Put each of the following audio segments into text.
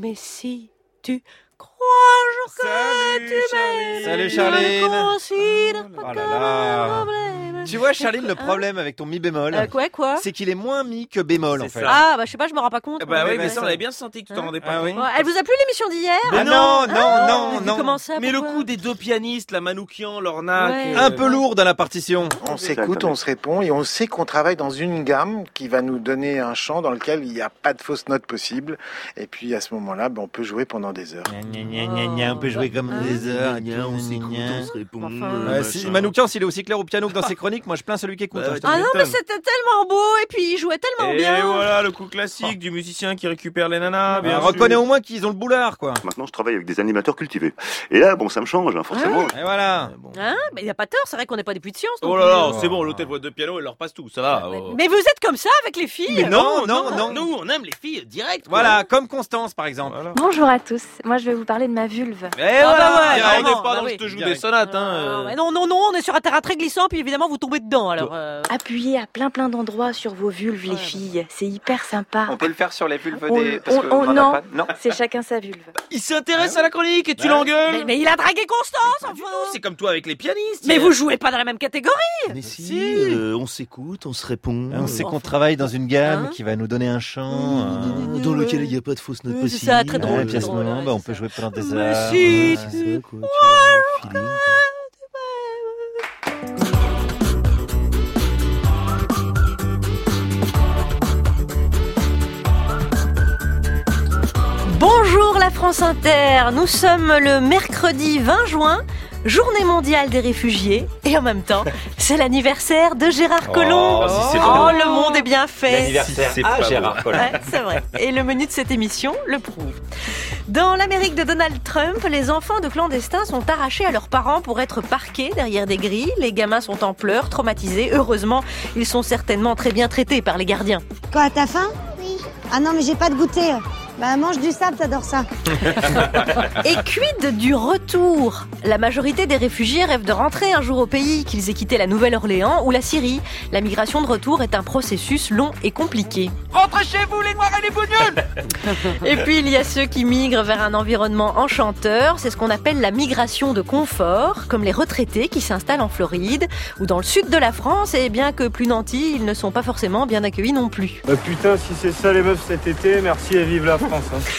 mais si tu crois que tu m'aimes. Salut Charline. Oh là là. Tu vois Charline, le problème avec ton mi bémol, Quoi c'est qu'il est moins mi que bémol en fait. Ah bah je sais pas, je me rends pas compte. Bah oui, mais ça on avait bien senti que tu t'en rendais pas compte. Elle vous a plu l'émission d'hier? Ah non. Comment ça? Mais le coup des deux pianistes, la Manoukian, Lorna... Un peu lourd dans la partition. On s'écoute, on se répond et on sait qu'on travaille dans une gamme qui va nous donner un chant dans lequel il n'y a pas de fausses notes possibles. Et puis à ce moment-là, on peut jouer pendant des heures. On peut jouer comme des heures. On s'écoute, on se répond. Si Manoukian, s'il est aussi clair au piano que dans ses chroniques, moi je plains celui qui écoute. Ah non, mais c'était tellement beau et puis il jouait tellement bien. Et voilà le coup classique du musicien qui récupère les nanas. On reconnaît au moins qu'ils ont le boulard, quoi. Maintenant, je travaille avec des animateurs cultivés. Et là, ça me change, forcément. Et voilà. Mais il a pas tort, c'est vrai qu'on n'est pas des puits de science. Oh là là, c'est bon, l'hôtel voit deux pianos, elle leur passe tout, ça va. Mais vous êtes comme ça avec les filles? Mais non. Nous, on aime les filles direct. Voilà, comme Constance par exemple. Voilà. Bonjour à tous, moi je vais vous parler de ma vulve. Et voilà, on vraiment, n'est pas dans je te joue des sonates. Non, on est sur un terrain très glissant, puis évidemment vous tombez dedans. Alors. Appuyez à plein d'endroits sur vos vulves, les filles, c'est hyper sympa. On peut le faire sur les vulves des... Non, c'est chacun sa vulve. Il s'intéresse à la chronique et tu l'engueules. Mais il a dragué Constance, enfin. C'est comme toi avec les pianistes. Mais vous jouez pas dans la même catégorie. Mais si, on s'écoute, on se répond. On sait qu'on travaille dans une gamme qui va nous donner un chant dans lequel il n'y a pas de fausses notes possibles. C'est ça, très drôle. Et puis à ce moment, on peut jouer pendant des heures. Mais si, Bonjour la France Inter, nous sommes le mercredi 20 juin, journée mondiale des réfugiés, et en même temps, c'est l'anniversaire de Gérard Collomb. Le monde est bien fait. L'anniversaire à Gérard Collomb. Ouais, c'est vrai. Et le menu de cette émission le prouve. Dans l'Amérique de Donald Trump, les enfants de clandestins sont arrachés à leurs parents pour être parqués derrière des grilles. Les gamins sont en pleurs, traumatisés. Heureusement, ils sont certainement très bien traités par les gardiens. Quoi, t'as faim? Oui. Ah non, mais j'ai pas de goûter. Bah mange du sable, t'adores ça. Et quid du retour? La majorité des réfugiés rêvent de rentrer un jour au pays, qu'ils aient quitté la Nouvelle-Orléans ou la Syrie. La migration de retour est un processus long et compliqué. Rentrez chez vous les noirs et les bougnoules. Et puis il y a ceux qui migrent vers un environnement enchanteur, c'est ce qu'on appelle la migration de confort, comme les retraités qui s'installent en Floride ou dans le sud de la France, et bien que plus nantis, ils ne sont pas forcément bien accueillis non plus. Putain, si c'est ça les meufs cet été, merci et vive la France.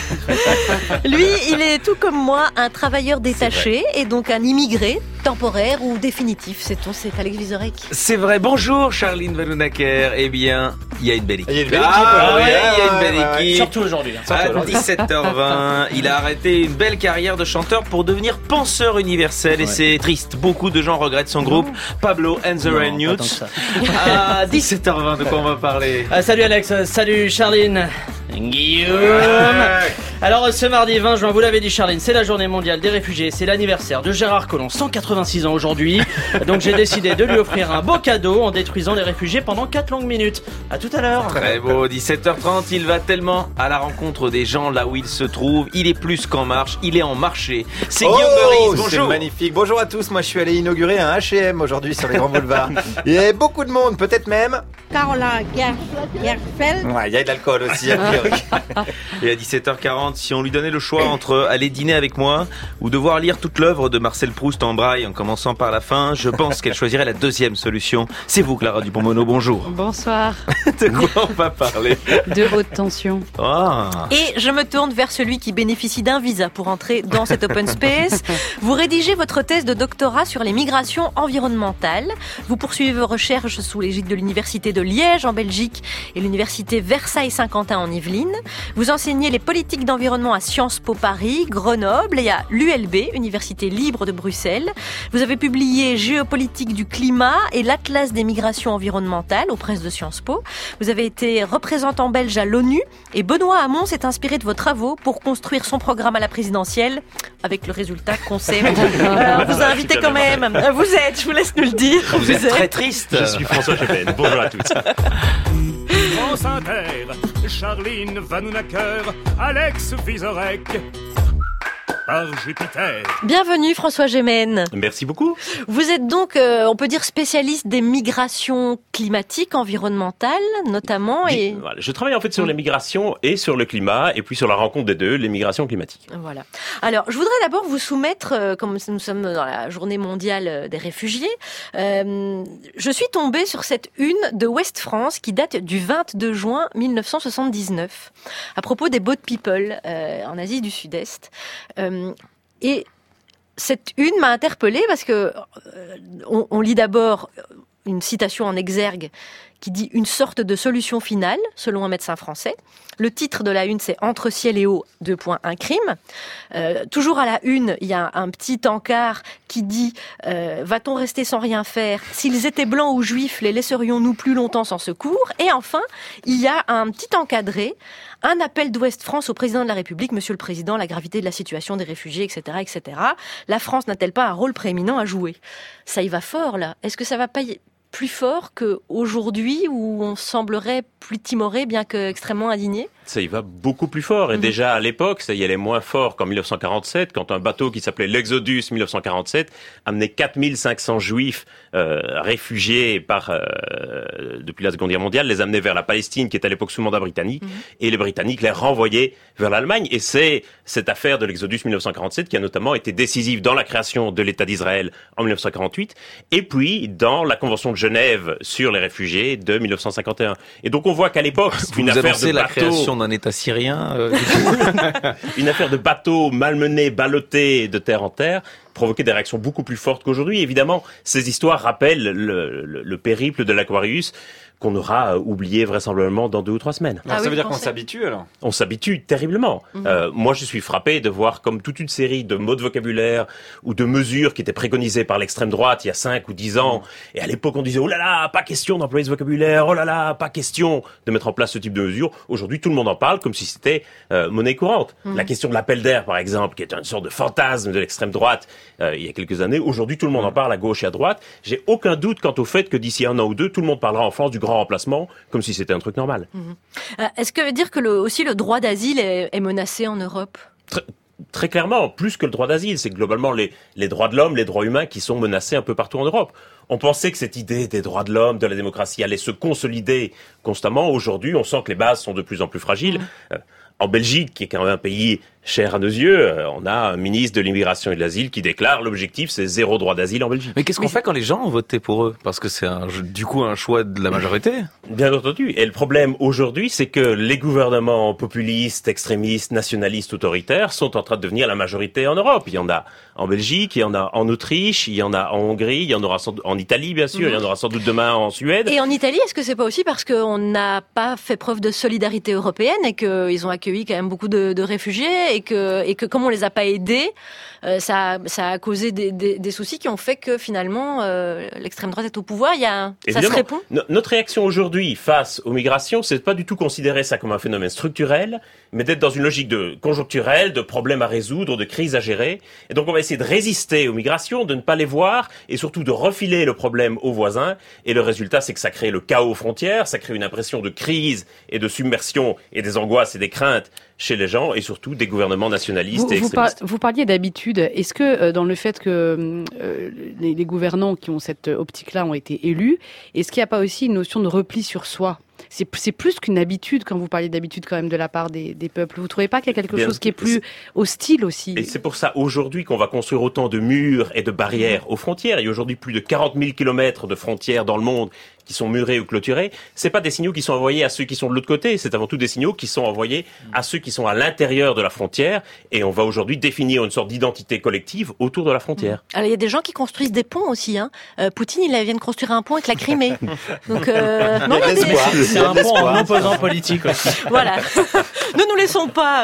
Lui, il est tout comme moi un travailleur détaché et donc un immigré, temporaire ou définitif, sait-on, c'est Alex Vizorek. C'est vrai, bonjour Charline Vanhoenacker. Eh bien, il y a une belle équipe. Il y a une belle équipe. Il y a une belle équipe. Surtout aujourd'hui. À 17h20, il a arrêté une belle carrière de chanteur pour devenir penseur universel et c'est triste. Beaucoup de gens regrettent son groupe Pablo and the Rainoots. À 17h20, de quoi on va parler? Salut Alex, salut Charline. Guillaume. Alors ce mardi 20 juin, vous l'avez dit Charline, c'est la journée mondiale des réfugiés, c'est l'anniversaire de Gérard Collomb, 186 ans aujourd'hui. Donc j'ai décidé de lui offrir un beau cadeau en détruisant les réfugiés pendant 4 longues minutes. À tout à l'heure. Très beau, 17h30, il va tellement à la rencontre des gens là où il se trouve. Il est plus qu'en marche, il est en marché. C'est Guillaume Meurice, bonjour. C'est magnifique. Bonjour à tous, moi je suis allé inaugurer un H&M aujourd'hui sur les grands boulevards. Il y avait beaucoup de monde, peut-être même... Carola Gerfeld. Ouais, il y a de l'alcool aussi, a priori. Et à 17h40, si on lui donnait le choix entre aller dîner avec moi ou devoir lire toute l'œuvre de Marcel Proust en braille en commençant par la fin, je pense qu'elle choisirait la deuxième solution. C'est vous, Clara Dupont-Mono, bonjour. Bonsoir. De quoi on va parler? De haute tension. Et je me tourne vers celui qui bénéficie d'un visa pour entrer dans cet open space. Vous rédigez votre thèse de doctorat sur les migrations environnementales. Vous poursuivez vos recherches sous l'égide de l'université de Liège en Belgique et l'université Versailles-Saint-Quentin en Yvelines. Vous enseignez les politiques d'environnement à Sciences Po Paris, Grenoble et à l'ULB, Université libre de Bruxelles. Vous avez publié Géopolitique du climat et l'Atlas des migrations environnementales aux presses de Sciences Po. Vous avez été représentant belge à l'ONU et Benoît Hamon s'est inspiré de vos travaux pour construire son programme à la présidentielle avec le résultat qu'on sait. Alors, vous invitez quand même. Vous êtes, je vous laisse nous le dire. Vous êtes très triste. Je suis François Chapelle. Bonjour à tous. France Inter, Charline Vanhoenacker, Alex Vizorek. par Jupiter. Bienvenue François Gémen. Merci beaucoup. Vous êtes donc, on peut dire, spécialiste des migrations climatiques, environnementales notamment. Et... Voilà, je travaille en fait sur les migrations et sur le climat, et puis sur la rencontre des deux, les migrations climatiques. Voilà. Alors, je voudrais d'abord vous soumettre, comme nous sommes dans la journée mondiale des réfugiés, je suis tombée sur cette une de Ouest France qui date du 22 juin 1979, à propos des boat people en Asie du Sud-Est. Et cette une m'a interpellée parce que on lit d'abord une citation en exergue qui dit une sorte de solution finale, selon un médecin français. Le titre de la une, c'est Entre ciel et eau, : un crime. Toujours à la une, il y a un petit encart qui dit va-t-on rester sans rien faire ? S'ils étaient blancs ou juifs, les laisserions-nous plus longtemps sans secours ? Et enfin, il y a un petit encadré, un appel d'Ouest France au président de la République. Monsieur le Président, la gravité de la situation des réfugiés, etc., etc. La France n'a-t-elle pas un rôle prééminent à jouer ? Ça y va fort, là. Est-ce que ça va pas plus fort qu'aujourd'hui où on semblerait plus timoré, bien qu'extrêmement indigné ? Ça y va beaucoup plus fort. Et déjà à l'époque, ça y allait moins fort qu'en 1947, quand un bateau qui s'appelait l'Exodus 1947 amenait 4500 juifs réfugiés depuis la Seconde Guerre mondiale, les amenait vers la Palestine, qui était à l'époque sous mandat britannique, et les Britanniques les renvoyaient vers l'Allemagne. Et c'est cette affaire de l'Exodus 1947 qui a notamment été décisive dans la création de l'État d'Israël en 1948, et puis dans la Convention de Genève sur les réfugiés de 1951. Et donc on voit qu'à l'époque, une affaire de la création d'un État syrien, une affaire de bateaux malmenés, ballottés de terre en terre, provoquait des réactions beaucoup plus fortes qu'aujourd'hui. Évidemment, ces histoires rappellent le périple de l'Aquarius, qu'on aura oublié vraisemblablement dans 2 ou 3 semaines. Alors, ça veut dire qu'on s'habitue alors ? On s'habitue terriblement. Moi, je suis frappé de voir comme toute une série de mots de vocabulaire ou de mesures qui étaient préconisées par l'extrême droite il y a 5 ou 10 ans. Et à l'époque, on disait, oh là là, pas question d'employer ce vocabulaire, oh là là, pas question de mettre en place ce type de mesures. Aujourd'hui, tout le monde en parle comme si c'était monnaie courante. La question de l'appel d'air, par exemple, qui est une sorte de fantasme de l'extrême droite il y a quelques années. Aujourd'hui, tout le monde en parle à gauche et à droite. J'ai aucun doute quant au fait que d'ici 1 an ou 2, tout le monde parlera en France du grand remplacement, comme si c'était un truc normal. Est-ce que veut dire que aussi le droit d'asile est menacé en Europe ? Très clairement, plus que le droit d'asile, c'est globalement les droits de l'homme, les droits humains qui sont menacés un peu partout en Europe. On pensait que cette idée des droits de l'homme, de la démocratie allait se consolider constamment. Aujourd'hui, on sent que les bases sont de plus en plus fragiles. En Belgique, qui est quand même un pays cher à nos yeux, on a un ministre de l'immigration et de l'asile qui déclare l'objectif, c'est 0 droit d'asile en Belgique. Mais qu'est-ce qu'on fait quand les gens ont voté pour eux ? Parce que c'est du coup un choix de la majorité. Bien entendu. Et le problème aujourd'hui, c'est que les gouvernements populistes, extrémistes, nationalistes, autoritaires sont en train de devenir la majorité en Europe. Il y en a en Belgique, il y en a en Autriche, il y en a en Hongrie, il y en aura en Italie bien sûr, il y en aura sans doute demain en Suède. Et en Italie, est-ce que c'est pas aussi parce qu'on n'a pas fait preuve de solidarité européenne et qu'ils ont accueilli quand même beaucoup de réfugiés et que comme on les a pas aidés, ça a causé des soucis qui ont fait que finalement l'extrême droite est au pouvoir. Ça se répond. Notre réaction aujourd'hui face aux migrations, c'est pas du tout considérer ça comme un phénomène structurel, mais d'être dans une logique de conjoncturelle, de problèmes à résoudre, de crises à gérer. Et donc on va essayer de résister aux migrations, de ne pas les voir et surtout de refiler le problème aux voisins. Et le résultat, c'est que ça crée le chaos aux frontières, ça crée une impression de crise et de submersion et des angoisses et des craintes chez les gens et surtout des gouvernements nationalistes et extrémistes. Vous parliez d'habitude. Est-ce que dans le fait que les gouvernants qui ont cette optique-là ont été élus, est-ce qu'il n'y a pas aussi une notion de repli sur soi ? C'est plus qu'une habitude quand vous parlez d'habitude quand même de la part des peuples. Vous trouvez pas qu'il y a quelque chose qui est plus hostile aussi ? Et c'est pour ça aujourd'hui qu'on va construire autant de murs et de barrières aux frontières. Il y a aujourd'hui plus de 40 000 kilomètres de frontières dans le monde qui sont murés ou clôturés. C'est pas des signaux qui sont envoyés à ceux qui sont de l'autre côté, c'est avant tout des signaux qui sont envoyés à ceux qui sont à l'intérieur de la frontière. Et on va aujourd'hui définir une sorte d'identité collective autour de la frontière. Alors il y a des gens qui construisent des ponts aussi. Poutine, il vient de construire un pont avec la Crimée. Donc c'est un pont en opposant politique aussi. Voilà. Ne nous laissons pas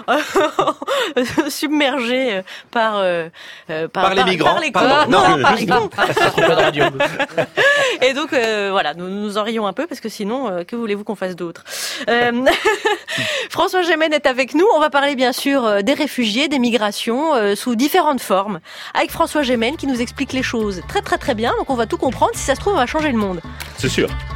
submerger par les migrants. Par les cons. Trop peu de radio. Et donc voilà, nous en rions un peu parce que sinon, que voulez-vous qu'on fasse d'autre ? François Gémen est avec nous. On va parler bien sûr des réfugiés, des migrations sous différentes formes. Avec François Gémen qui nous explique les choses très très très bien. Donc on va tout comprendre. Si ça se trouve, on va changer le monde. C'est sûr.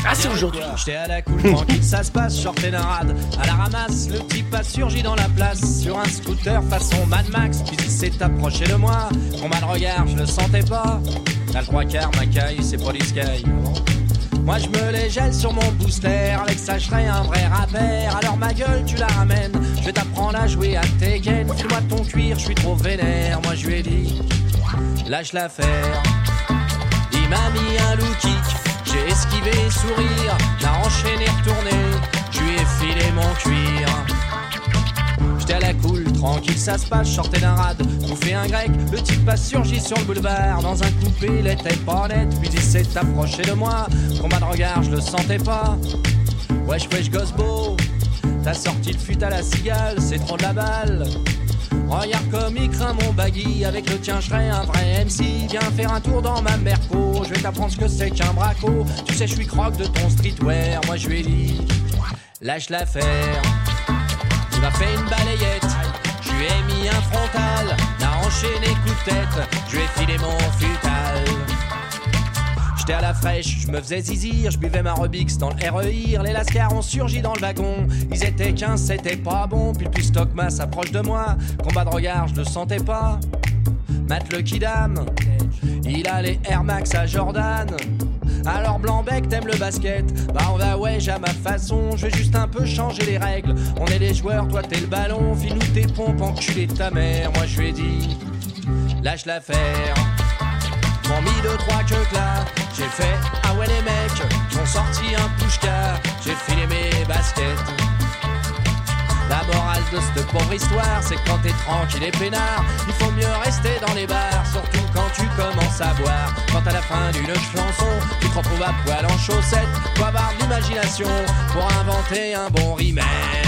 Ah, c'est aujourd'hui. J'étais à la cool, tranquille, ça se passe, sortais d'un rad. À la ramasse, le type a surgi dans la place. Sur un scooter façon Mad Max, puis il s'est approché de moi. Mon mal regard, je le sentais pas. T'as le 3/4, ma caille, c'est pas du sky. Moi je me les gèle sur mon booster. Avec ça je serais un vrai rappeur. Alors ma gueule tu la ramènes. Je vais t'apprendre à jouer à Tekken. File-moi ton cuir, je suis trop vénère. Moi je lui ai dit, lâche l'affaire. Il m'a mis un low kick. J'ai esquivé, sourire. L'a enchaîné, retourné. Je lui ai filé mon cuir. J'étais à la cool, tranquille, ça se passe, je sortais d'un rad, bouffé un grec, le type a surgi sur le boulevard, dans un coupé, il était pas net, puis il s'est approché de moi, combat de regard, je le sentais pas, wesh wesh gosse beau, t'as sorti le fut à la cigale, c'est trop de la balle, regarde comme il craint mon baggy, avec le tien je serais un vrai MC, viens faire un tour dans ma Merco, je vais t'apprendre ce que c'est qu'un braco, tu sais je suis croque de ton streetwear, moi je lui ai dit, lâche l'affaire. Il m'a fait une balayette, je lui ai mis un frontal, l'a enchaîné coup de tête, je lui ai filé mon futal. J'étais à la fraîche, je me faisais zizir, je buvais ma Rubix dans le REIR, les lascars ont surgi dans le wagon, ils étaient 15, c'était pas bon, puis le plus stockma s'approche de moi, combat de regard, je le sentais pas. Matt le Kidam, il a les Air Max à Jordan. Alors Blanc-Bec, t'aimes le basket? Bah on va ouais, à ma façon. Je vais juste un peu changer les règles. On est les joueurs, toi t'es le ballon. File-nous tes pompes, enculé de ta mère. Moi je lui ai dit, lâche l'affaire. M'ont mis 2-3 que là. J'ai fait, ah ouais les mecs, j'ont sorti un pushka. J'ai filé mes baskets. La morale de cette pauvre histoire, c'est que quand t'es tranquille et peinard, il faut mieux rester dans les bars, surtout quand tu commences à boire. Quand à la fin d'une chanson, tu te retrouves à poil en chaussettes, faut avoir de l'imagination pour inventer un bon remake.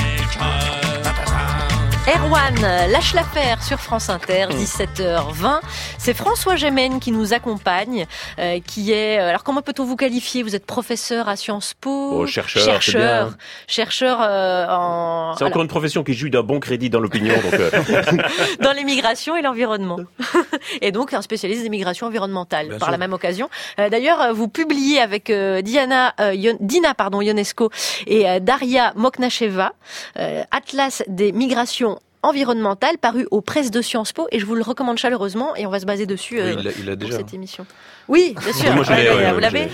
Erwan, lâche l'affaire sur France Inter, 17h20. C'est François Gémen qui nous accompagne, qui est... Alors comment peut-on vous qualifier? Vous êtes professeur à Sciences Po, chercheur en... C'est encore une profession qui jouit d'un bon crédit dans l'opinion. Donc dans les migrations et l'environnement. Et donc un spécialiste des migrations environnementales. Bien par sûr. La même occasion. D'ailleurs, vous publiez avec Dina Ionesco et Daria Moknacheva, Atlas des migrations environnementale paru aux presses de Sciences Po et je vous le recommande chaleureusement et on va se baser dessus il a pour déjà. cette émission. Oui, bien sûr. Moi, vous l'avez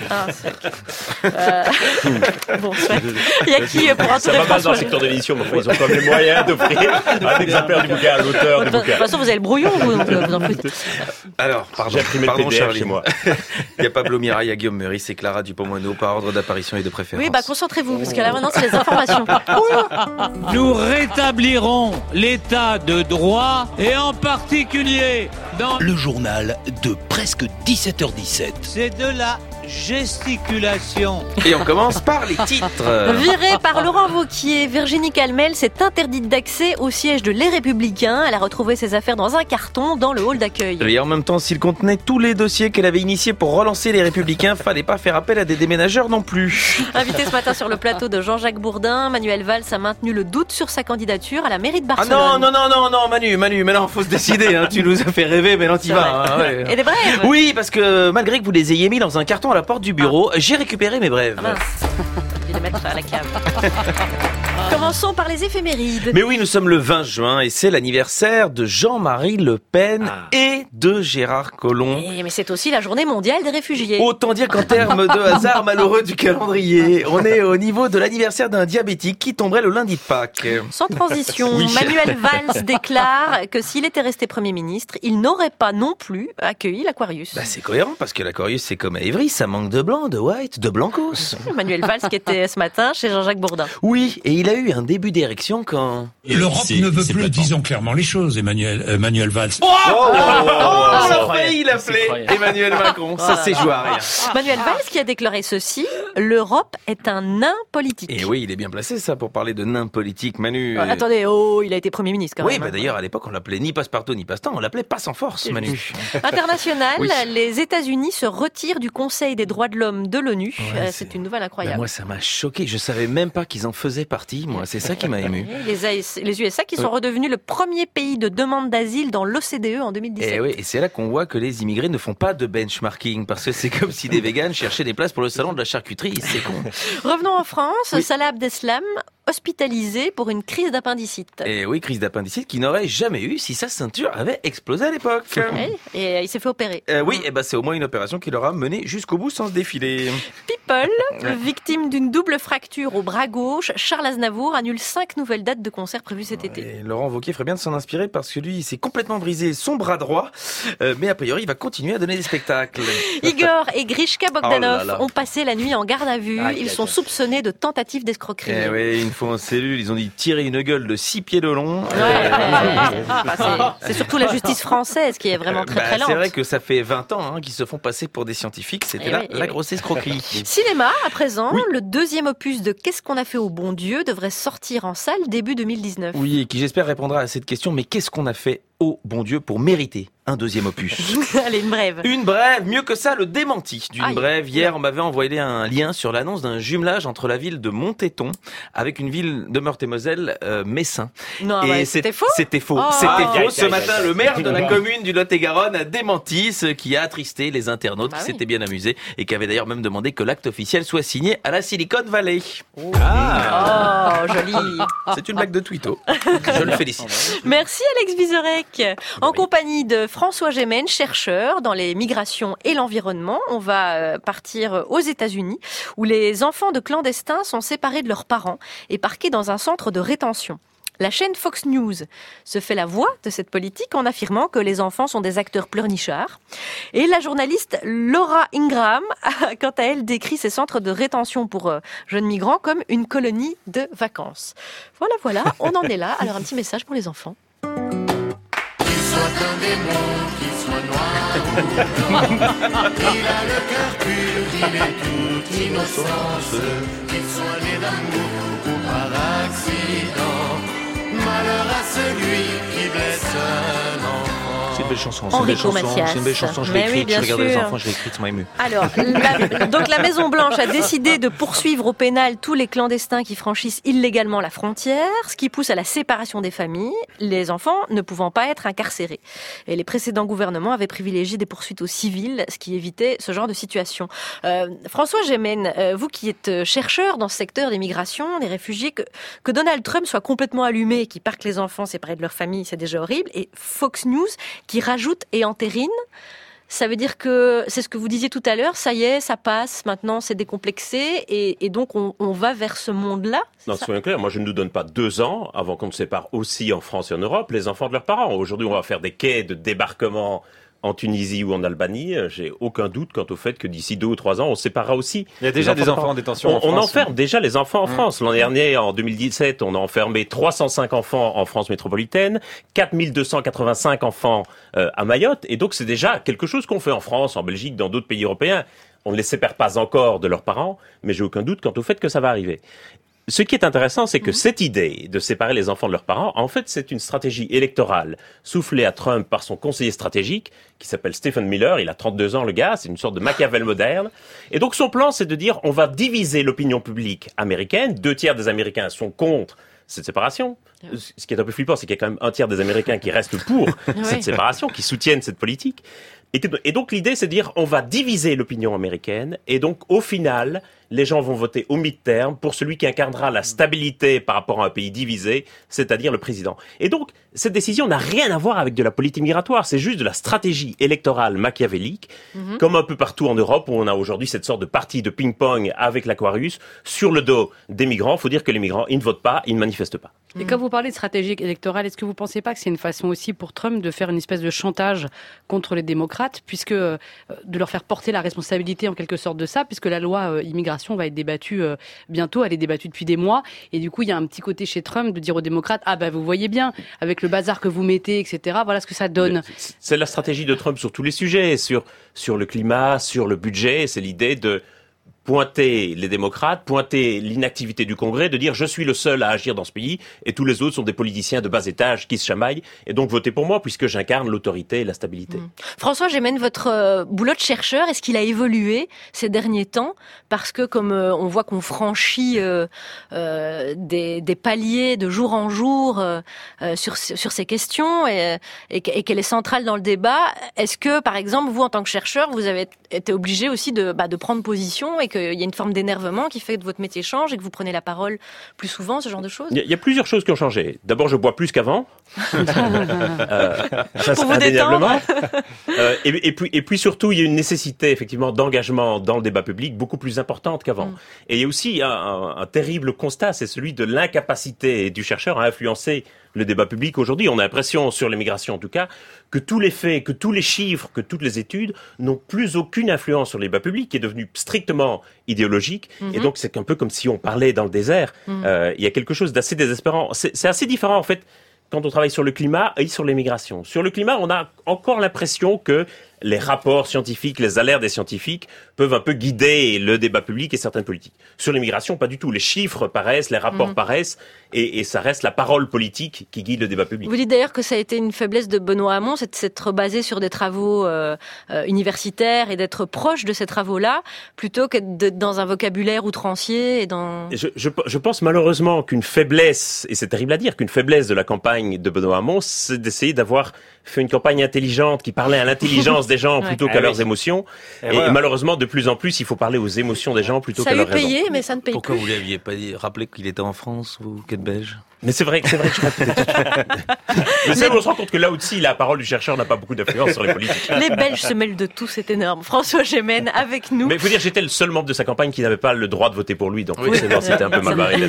bon, il y a qui pour ça va mal dans le secteur de l'édition, mais ils ont quand même les moyens d'offrir un exemplaire du bouquin à l'auteur du bouquin. De toute façon, vous avez le brouillon, vous en foutez. Alors, j'ai imprimé le PDF chez moi. Il y a Pablo Mira, il y a Guillaume Meurice et Clara Dupont-Moineau par ordre d'apparition et de préférence. Oui, concentrez-vous, parce que là maintenant, c'est les informations. Nous rétablirons l'état de droit et en particulier dans le journal de presque 17h17. C'est de la gesticulation. Et on commence par les titres. Virée par Laurent Wauquiez, Virginie Calmel s'est interdite d'accès au siège de Les Républicains. Elle a retrouvé ses affaires dans un carton dans le hall d'accueil. Et en même temps, s'il contenait tous les dossiers qu'elle avait initiés pour relancer Les Républicains, fallait pas faire appel à des déménageurs non plus. Invité ce matin sur le plateau de Jean-Jacques Bourdin, Manuel Valls a maintenu le doute sur sa candidature à la mairie de Barcelone. Ah non, Manu, mais non, faut se décider, hein. Tu nous as fait rêver, mais non, t'y vas. Hein, ouais. Et des brèves. Oui, parce que malgré que vous les ayez mis dans un carton à la porte du bureau, j'ai récupéré mes brèves. Ah mince, je vais les mettre à la cave. Commençons par les éphémérides. Mais oui, nous sommes le 20 juin et c'est l'anniversaire de Jean-Marie Le Pen et de Gérard Collomb. Mais c'est aussi la journée mondiale des réfugiés. Autant dire qu'en termes de hasard malheureux du calendrier, on est au niveau de l'anniversaire d'un diabétique qui tomberait le lundi de Pâques. Sans transition, oui. Manuel Valls déclare que s'il était resté Premier ministre, il n'aurait pas non plus accueilli l'Aquarius. C'est cohérent parce que l'Aquarius c'est comme à Évry, ça manque de blanc, de white, de blancos. Manuel Valls qui était ce matin chez Jean-Jacques Bourdin. Oui, et il a eu un début d'érection quand... L'Europe ne veut plus, disons clairement les choses, Manuel Valls. Il a appelé Emmanuel Macron, ça s'est joué à rien. Manuel Valls qui a déclaré ceci, l'Europe est un nain politique. Et oui, il est bien placé ça pour parler de nain politique, Manu. Attendez, il a été Premier ministre quand même. Oui, d'ailleurs à l'époque on l'appelait ni passe-partout ni passe-temps, on l'appelait passe en force, Manu. International, oui. Les États-Unis se retirent du Conseil des droits de l'homme de l'ONU. C'est une nouvelle incroyable. Moi ça m'a choqué, je savais même pas qu'ils en faisaient partie. parti, moi. C'est ça qui m'a ému. Les USA qui sont redevenus le premier pays de demande d'asile dans l'OCDE en 2017. Et oui, et c'est là qu'on voit que les immigrés ne font pas de benchmarking, parce que c'est comme si des véganes cherchaient des places pour le salon de la charcuterie. C'est con. Revenons en France. Salah Abdeslam, hospitalisé pour une crise d'appendicite. Et oui, crise d'appendicite qu'il n'aurait jamais eu si sa ceinture avait explosé à l'époque. Oui, et il s'est fait opérer. Oui, et c'est au moins une opération qui l'aura mené jusqu'au bout sans se défiler. People, victime d'une double fracture au bras gauche, Charles Aznavour annule 5 nouvelles dates de concerts prévues cet été. Et Laurent Wauquiez ferait bien de s'en inspirer parce que lui, il s'est complètement brisé son bras droit, mais a priori, il va continuer à donner des spectacles. Igor et Grishka Bogdanov ont passé la nuit en garde à vue. Ils sont soupçonnés de tentative d'escroquerie. Oui, une fois en cellule, ils ont dit tirer une gueule de 6 pieds de long. C'est surtout la justice française qui est vraiment très lente. C'est vrai que ça fait 20 ans qu'ils se font passer pour des scientifiques. C'était la grosse escroquerie. Cinéma, à présent, le deuxième opus de Qu'est-ce qu'on a fait au bon Dieu devrait sortir en salle début 2019. Oui, et qui j'espère répondra à cette question, mais qu'est-ce qu'on a fait au bon Dieu pour mériter un deuxième opus? Allez, une brève. Une brève, mieux que ça, le démenti d'une brève. Hier, on m'avait envoyé un lien sur l'annonce d'un jumelage entre la ville de Montéton avec une ville de Meurthe-et-Moselle, Messin. Non, et c'était faux. C'était faux. C'était faux. Ce matin, le maire de la commune du Lot-et-Garonne a démenti, ce qui a attristé les internautes qui s'étaient bien amusés et qui avaient d'ailleurs même demandé que l'acte officiel soit signé à la Silicon Valley. Oh, joli. C'est une blague de Twito. Je le félicite. Merci Alex Vizorek. En compagnie de François Gémen, chercheur dans les migrations et l'environnement. On va partir aux États-Unis où les enfants de clandestins sont séparés de leurs parents et parqués dans un centre de rétention. La chaîne Fox News se fait la voix de cette politique en affirmant que les enfants sont des acteurs pleurnichards. Et la journaliste Laura Ingraham a, quant à elle, décrit ces centres de rétention pour jeunes migrants comme une colonie de vacances. Voilà, on en est là. Alors un petit message pour les enfants. Qu'il soit un démon, qu'il soit noir, il a le cœur pur, il est toute innocence, qu'il soit né d'amour ou par accident, malheur à celui qui blesse un enfant. C'est une belle chanson. C'est une belle chanson. Je l'ai écrite. Je regardais les enfants, je l'ai écrite, ça m'a ému. Alors, donc la Maison Blanche a décidé de poursuivre au pénal tous les clandestins qui franchissent illégalement la frontière, ce qui pousse à la séparation des familles, les enfants ne pouvant pas être incarcérés. Et les précédents gouvernements avaient privilégié des poursuites au civil, ce qui évitait ce genre de situation. François Gémen, vous qui êtes chercheur dans ce secteur des migrations, des réfugiés, que Donald Trump soit complètement allumé, qui parque les enfants séparés de leur famille, c'est déjà horrible, et Fox News qui rajoute et entérine, ça veut dire que, c'est ce que vous disiez tout à l'heure, ça y est, ça passe, maintenant c'est décomplexé, et donc on va vers ce monde-là. Non, soyons clairs, moi je ne nous donne pas 2 ans avant qu'on ne sépare aussi en France et en Europe les enfants de leurs parents. Aujourd'hui, on va faire des quais de débarquement en Tunisie ou en Albanie, j'ai aucun doute quant au fait que d'ici 2 ou 3 ans, on séparera aussi. Il y a déjà des enfants en détention en France. On enferme déjà les enfants en France. L'an dernier, en 2017, on a enfermé 305 enfants en France métropolitaine, 4285 enfants à Mayotte, et donc c'est déjà quelque chose qu'on fait en France, en Belgique, dans d'autres pays européens. On ne les sépare pas encore de leurs parents, mais j'ai aucun doute quant au fait que ça va arriver. Ce qui est intéressant, c'est que cette idée de séparer les enfants de leurs parents, en fait, c'est une stratégie électorale soufflée à Trump par son conseiller stratégique, qui s'appelle Stephen Miller. Il a 32 ans, le gars. C'est une sorte de Machiavel moderne. Et donc, son plan, c'est de dire, on va diviser l'opinion publique américaine. 2/3 des Américains sont contre cette séparation. Ce qui est un peu flippant, c'est qu'il y a quand même 1/3 des Américains qui restent pour cette séparation, qui soutiennent cette politique. Et donc l'idée, c'est de dire, on va diviser l'opinion américaine, et donc au final, les gens vont voter au mi-terme pour celui qui incarnera la stabilité par rapport à un pays divisé, c'est-à-dire le président. Et donc, cette décision n'a rien à voir avec de la politique migratoire, c'est juste de la stratégie électorale machiavélique, comme un peu partout en Europe, où on a aujourd'hui cette sorte de partie de ping-pong avec l'Aquarius, sur le dos des migrants. Il faut dire que les migrants, ils ne votent pas, ils ne manifestent pas. Et quand vous parlez de stratégie électorale, est-ce que vous ne pensez pas que c'est une façon aussi pour Trump de faire une espèce de chantage contre les démocrates, puisque de leur faire porter la responsabilité en quelque sorte de ça, puisque la loi immigration va être débattue bientôt, elle est débattue depuis des mois, et du coup il y a un petit côté chez Trump de dire aux démocrates, ah ben vous voyez bien, avec le bazar que vous mettez, etc., voilà ce que ça donne. C'est la stratégie de Trump sur tous les sujets, sur le climat, sur le budget, c'est l'idée de pointer les démocrates, pointer l'inactivité du Congrès, de dire je suis le seul à agir dans ce pays et tous les autres sont des politiciens de bas étage qui se chamaillent et donc votez pour moi puisque j'incarne l'autorité et la stabilité. François Gémen, votre boulot de chercheur, est-ce qu'il a évolué ces derniers temps? Parce que comme on voit qu'on franchit des paliers de jour en jour sur ces questions et qu'elle est centrale dans le débat, est-ce que par exemple vous en tant que chercheur vous avez été obligé aussi de prendre position et qu'il y a une forme d'énervement qui fait que votre métier change et que vous prenez la parole plus souvent, ce genre de choses? Il y a plusieurs choses qui ont changé. D'abord, je bois plus qu'avant. Ça, pour vous détendre. Et puis surtout, il y a une nécessité effectivement d'engagement dans le débat public beaucoup plus importante qu'avant. Et il y a aussi un terrible constat, c'est celui de l'incapacité du chercheur à influencer le débat public aujourd'hui. On a l'impression, sur l'immigration en tout cas, que tous les faits, que tous les chiffres, que toutes les études n'ont plus aucune influence sur le débat public, qui est devenu strictement idéologique. Et donc c'est un peu comme si on parlait dans le désert. Il y a quelque chose d'assez désespérant. C'est assez différent en fait quand on travaille sur le climat et sur l'immigration. Sur le climat, on a encore l'impression que les rapports scientifiques, les alertes des scientifiques peuvent un peu guider le débat public et certaines politiques. Sur l'immigration, pas du tout. Les chiffres paraissent, les rapports paraissent, et ça reste la parole politique qui guide le débat public. Vous dites d'ailleurs que ça a été une faiblesse de Benoît Hamon, c'est d'être basé sur des travaux universitaires et d'être proche de ces travaux-là, plutôt que d'être dans un vocabulaire outrancier et dans... Je pense malheureusement qu'une faiblesse, et c'est terrible à dire, qu'une faiblesse de la campagne de Benoît Hamon, c'est d'essayer d'avoir fait une campagne intelligente qui parlait à l'intelligence des gens plutôt qu'à leurs émotions. Et malheureusement, de plus en plus, il faut parler aux émotions des gens plutôt qu'à leurs raisons. Ça lui payé, mais ça ne paye Pourquoi plus. vous ne l'aviez pas rappelé qu'il était en France ou qu'être belge? Mais c'est vrai que je répète. Mais on se rend compte que là aussi, la parole du chercheur n'a pas beaucoup d'influence sur les politiques. Les Belges se mêlent de tout, c'est énorme. François Gémen avec nous. Mais il faut dire, j'étais le seul membre de sa campagne qui n'avait pas le droit de voter pour lui, donc c'était un peu mal barré.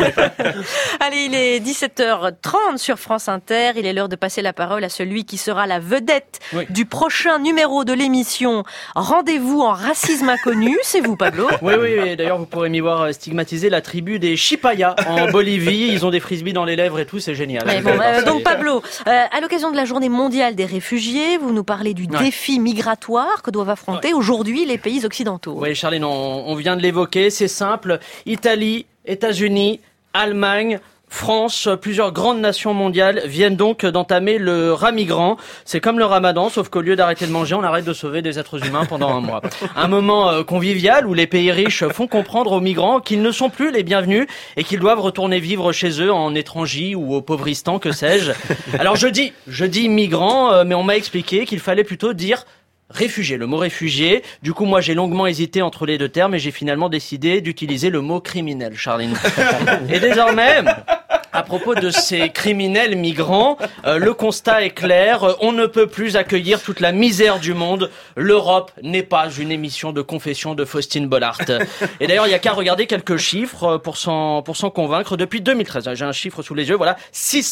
Allez, il est 17h30 sur France Inter. Il est l'heure de passer la parole à celui qui sera la vedette du prochain numéro de l'émission Rendez-vous en racisme inconnu. C'est vous, Pablo? Oui. D'ailleurs, vous pourrez m'y voir stigmatiser la tribu des Chipaya en Bolivie. Ils ont des frisbees dans les lèvres et tout, c'est génial. Donc Pablo, à l'occasion de la journée mondiale des réfugiés, vous nous parlez du défi migratoire que doivent affronter aujourd'hui les pays occidentaux. Oui, Charline, on vient de l'évoquer, c'est simple. Italie, États-Unis, Allemagne, France, plusieurs grandes nations mondiales viennent donc d'entamer le ramigrant. C'est comme le ramadan, sauf qu'au lieu d'arrêter de manger, on arrête de sauver des êtres humains pendant un mois. Un moment convivial où les pays riches font comprendre aux migrants qu'ils ne sont plus les bienvenus et qu'ils doivent retourner vivre chez eux en étrangie ou au Pauvristan, que sais-je. Alors je dis migrants, mais on m'a expliqué qu'il fallait plutôt dire réfugié, le mot réfugié. Du coup, moi, j'ai longuement hésité entre les deux termes et j'ai finalement décidé d'utiliser le mot criminel, Charline. Et désormais, à propos de ces criminels migrants, le constat est clair. On ne peut plus accueillir toute la misère du monde. L'Europe n'est pas une émission de confession de Faustine Bollard. Et d'ailleurs, il n'y a qu'à regarder quelques chiffres pour s'en convaincre. Depuis 2013, j'ai un chiffre sous les yeux, voilà,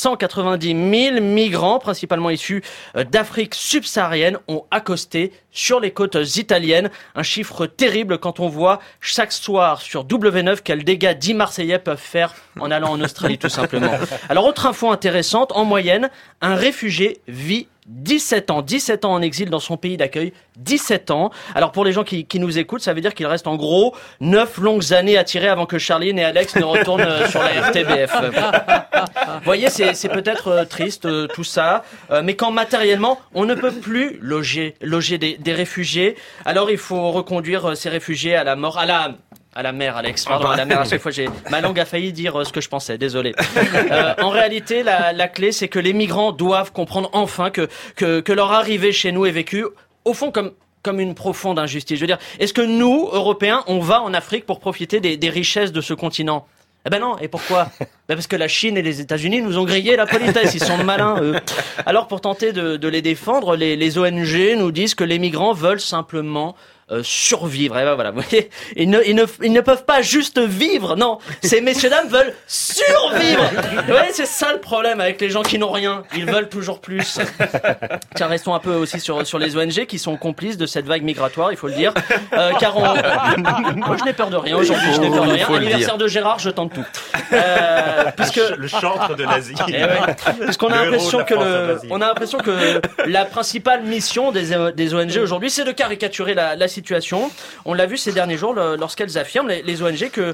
690 000 migrants, principalement issus d'Afrique subsaharienne, ont accosté sur les côtes italiennes. Un chiffre terrible quand on voit chaque soir sur W9 quels dégâts 10 Marseillais peuvent faire en allant en Australie, tout simplement. Alors, autre info intéressante, en moyenne, un réfugié vit 17 ans en exil dans son pays d'accueil, 17 ans. Alors pour les gens qui nous écoutent, ça veut dire qu'il reste en gros 9 longues années à tirer avant que Charline et Alex ne retournent sur la RTBF. Vous voyez, c'est peut-être triste tout ça, mais quand matériellement on ne peut plus loger des réfugiés, alors il faut reconduire ces réfugiés à la mort, à la mer, Alex. Pardon, à la mer. À chaque fois, ma langue a failli dire ce que je pensais. Désolé. En réalité, la clé, c'est que les migrants doivent comprendre enfin que leur arrivée chez nous est vécue, au fond, comme une profonde injustice. Je veux dire, est-ce que nous, Européens, on va en Afrique pour profiter des richesses de ce continent? Eh ben non, et pourquoi? Parce que la Chine et les États-Unis nous ont grillé la politesse, ils sont malins, eux. Alors, pour tenter de les défendre, les ONG nous disent que les migrants veulent simplement survivre. Et ben voilà, vous voyez, ils ne peuvent pas juste vivre, non. Ces messieurs dames veulent survivre. Vous voyez, c'est ça le problème avec les gens qui n'ont rien. Ils veulent toujours plus. Tiens, restons un peu aussi sur les ONG qui sont complices de cette vague migratoire, il faut le dire. Car moi, je n'ai peur de rien aujourd'hui, je n'ai peur de rien. Anniversaire de Gérard, je tente tout. le chantre de l'Asie. Puisqu'on a l'impression que la principale mission des ONG aujourd'hui, c'est de caricaturer la situation. On l'a vu ces derniers jours lorsqu'elles affirment, les ONG, que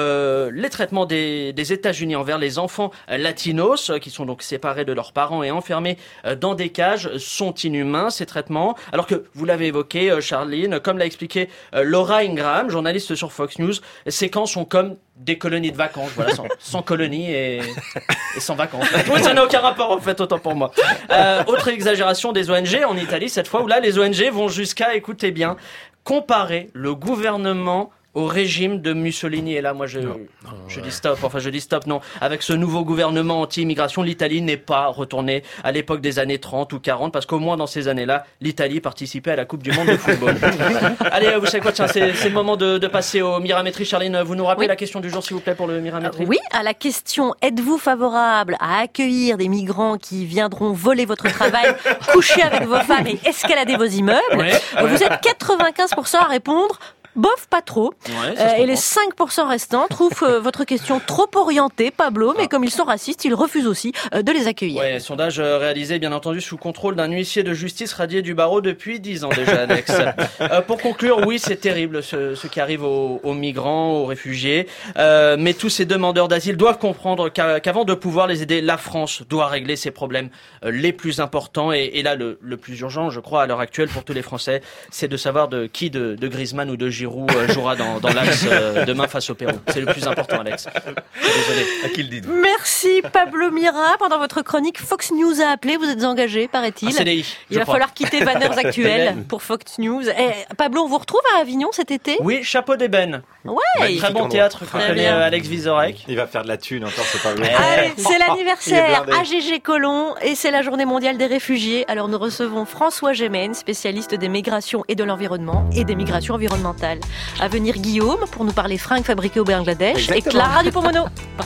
les traitements des États-Unis envers les enfants latinos, qui sont donc séparés de leurs parents et enfermés dans des cages, sont inhumains, ces traitements. Alors que, vous l'avez évoqué, Charline, comme l'a expliqué Laura Ingraham, journaliste sur Fox News, ces camps sont comme des colonies de vacances, voilà, sans colonies et sans vacances. Oui, ça n'a aucun rapport en fait, autant pour moi. Autre exagération des ONG en Italie cette fois, où là les ONG vont jusqu'à, écoutez bien, comparer le gouvernement au régime de Mussolini. Et là, moi, je dis stop, non. Avec ce nouveau gouvernement anti-immigration, l'Italie n'est pas retournée à l'époque des années 30 ou 40, parce qu'au moins dans ces années-là, l'Italie participait à la Coupe du Monde de football. Allez, vous savez quoi, tiens, c'est le moment de passer au Miramétrie. Charline, vous nous rappelez la question du jour, s'il vous plaît, pour le Miramétrie? Oui, à la question, êtes-vous favorable à accueillir des migrants qui viendront voler votre travail, coucher avec vos femmes et escalader vos immeubles? Vous êtes 95% à répondre bof, pas trop. Et les 5% restants trouvent votre question trop orientée, Pablo, mais comme ils sont racistes, ils refusent aussi de les accueillir. Ouais, sondage réalisé, bien entendu, sous contrôle d'un huissier de justice radié du barreau depuis 10 ans déjà, Alex. Pour conclure, oui, c'est terrible ce qui arrive aux migrants, aux réfugiés, mais tous ces demandeurs d'asile doivent comprendre qu'avant de pouvoir les aider, la France doit régler ses problèmes les plus importants. Et là, le plus urgent, je crois, à l'heure actuelle, pour tous les Français, c'est de savoir de Griezmann ou de Giroud jouera dans l'axe demain face au Pérou. C'est le plus important, Alex. Désolé. À qui le dites? Merci Pablo Mira. Pendant votre chronique, Fox News a appelé. Vous êtes engagé, paraît-il. CDI, Il va falloir quitter Valeurs Actuelles pour Fox News. Pablo, on vous retrouve à Avignon cet été? Oui, Chapeau d'ébène. Ouais. Très bon théâtre que connaît Alex Vizorek. Il va faire de la thune encore, c'est pas vrai. Allez, c'est l'anniversaire AGG Colomb et c'est la journée mondiale des réfugiés. Alors nous recevons François Gémen, spécialiste des migrations et de l'environnement et des migrations environnementales. À venir Guillaume pour nous parler fringues fabriquées au Bangladesh. Exactement. Et Clara Dupont-Mono.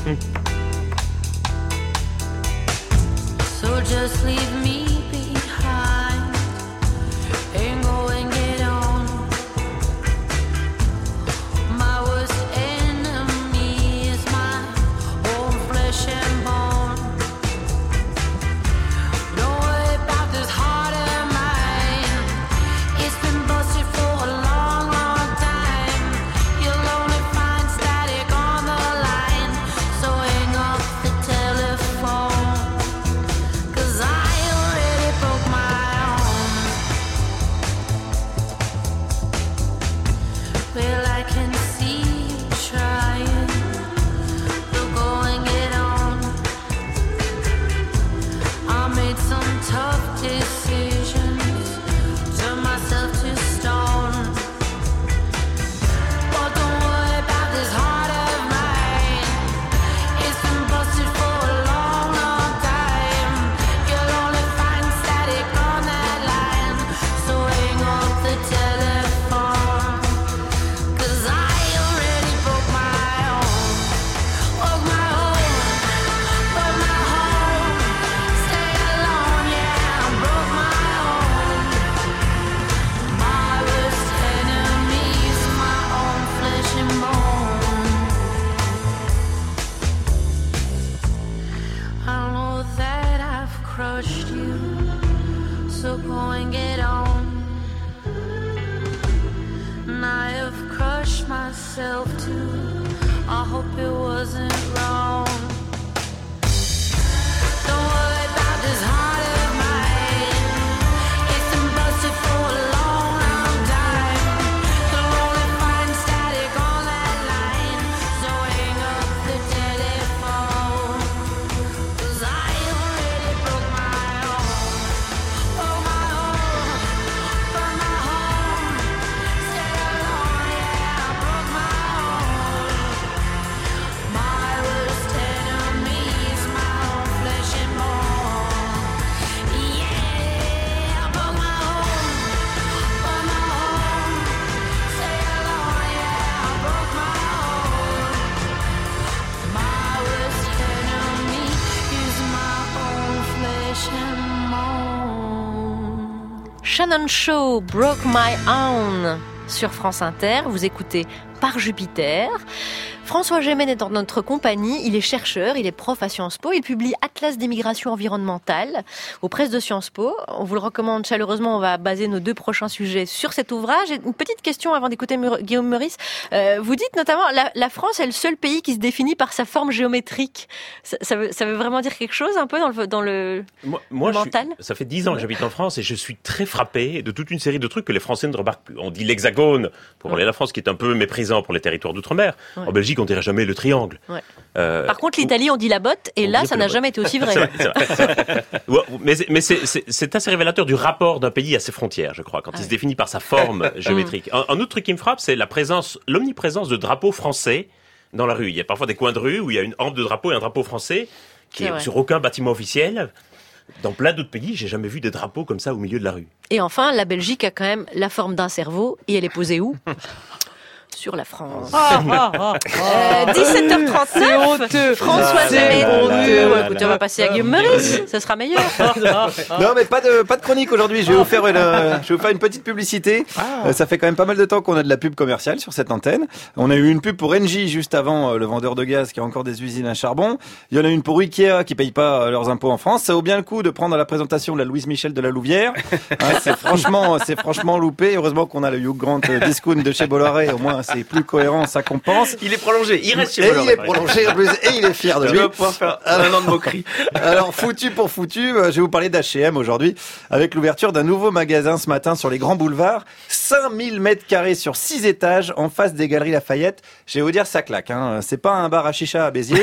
So just leave me behind and go and get on. My worst enemy is my own flesh and bone. Don't worry about this heart of mine. It's been busted for a long, long time. You'll only find static on the line. So hang up the telephone. Well, I can see you trying, so go and get on. I made some tough decisions, turned myself to stone. But don't worry about this heart of mine. It's been busted for a long, long time. You'll only find static on that line, so hang up the telephone. So go and get on. And I have crushed myself too. I hope it wasn't wrong. Don't worry about this heart of mine. It's been busted for a long, long time. You'll only find static on that line. So hang up the telephone. 'Cause I already broke my own. Shannon Shaw, Broke My Own sur France Inter. Vous écoutez Par Jupiter. François Gémen est dans notre compagnie. Il est chercheur, il est prof à Sciences Po. Il publie Atlas des migrations environnementales aux presses de Sciences Po. On vous le recommande chaleureusement. On va baser nos 2 prochains sujets sur cet ouvrage. Et une petite question avant d'écouter Guillaume Meurice. Vous dites notamment la France est le seul pays qui se définit par sa forme géométrique. Ça veut vraiment dire quelque chose un peu dans le mental. Ça fait 10 ans que j'habite en France et je suis très frappé de toute une série de trucs que les Français ne remarquent plus. On dit l'hexagone pour parler de la France, qui est un peu méprisant pour les territoires d'outre-mer. Ouais. En Belgique, on dirait jamais le triangle. Ouais. Par contre, l'Italie, on dit la botte, et là, ça n'a jamais été aussi vrai. C'est vrai. Mais c'est assez révélateur du rapport d'un pays à ses frontières, je crois, quand il se définit par sa forme géométrique. Un autre truc qui me frappe, c'est l'omniprésence de drapeaux français dans la rue. Il y a parfois des coins de rue où il y a une hampe de drapeau et un drapeau français qui est sur aucun bâtiment officiel. Dans plein d'autres pays, j'ai jamais vu des drapeaux comme ça au milieu de la rue. Et enfin, la Belgique a quand même la forme d'un cerveau, et elle est posée où ? Sur la France. 17h39. François Gémen. Écoutez, on va passer à Guillaume Meurice. Ça sera meilleur. Non, mais pas de chronique aujourd'hui. Je vais vous faire une petite publicité. Ça fait quand même pas mal de temps qu'on a de la pub commerciale sur cette antenne. On a eu une pub pour Engie juste avant, le vendeur de gaz qui a encore des usines à charbon. Il y en a une pour Ikea qui paye pas leurs impôts en France. Ça vaut bien le coup de prendre la présentation de la Louise Michel de la Louvière. C'est franchement loupé. Heureusement qu'on a le Hugh Grant discount de chez Bolloré. Au moins, c'est plus cohérent, ça compense. Il est prolongé, il reste chez Bolloré. Il est prolongé en plus, et il est fier de lui. Tu vas pouvoir faire un an de moquerie. Alors, foutu pour foutu, je vais vous parler d'H&M aujourd'hui, avec l'ouverture d'un nouveau magasin ce matin sur les grands boulevards. 5000 mètres carrés sur 6 étages, en face des Galeries Lafayette. Je vais vous dire, ça claque, hein. C'est pas un bar à chicha à Béziers.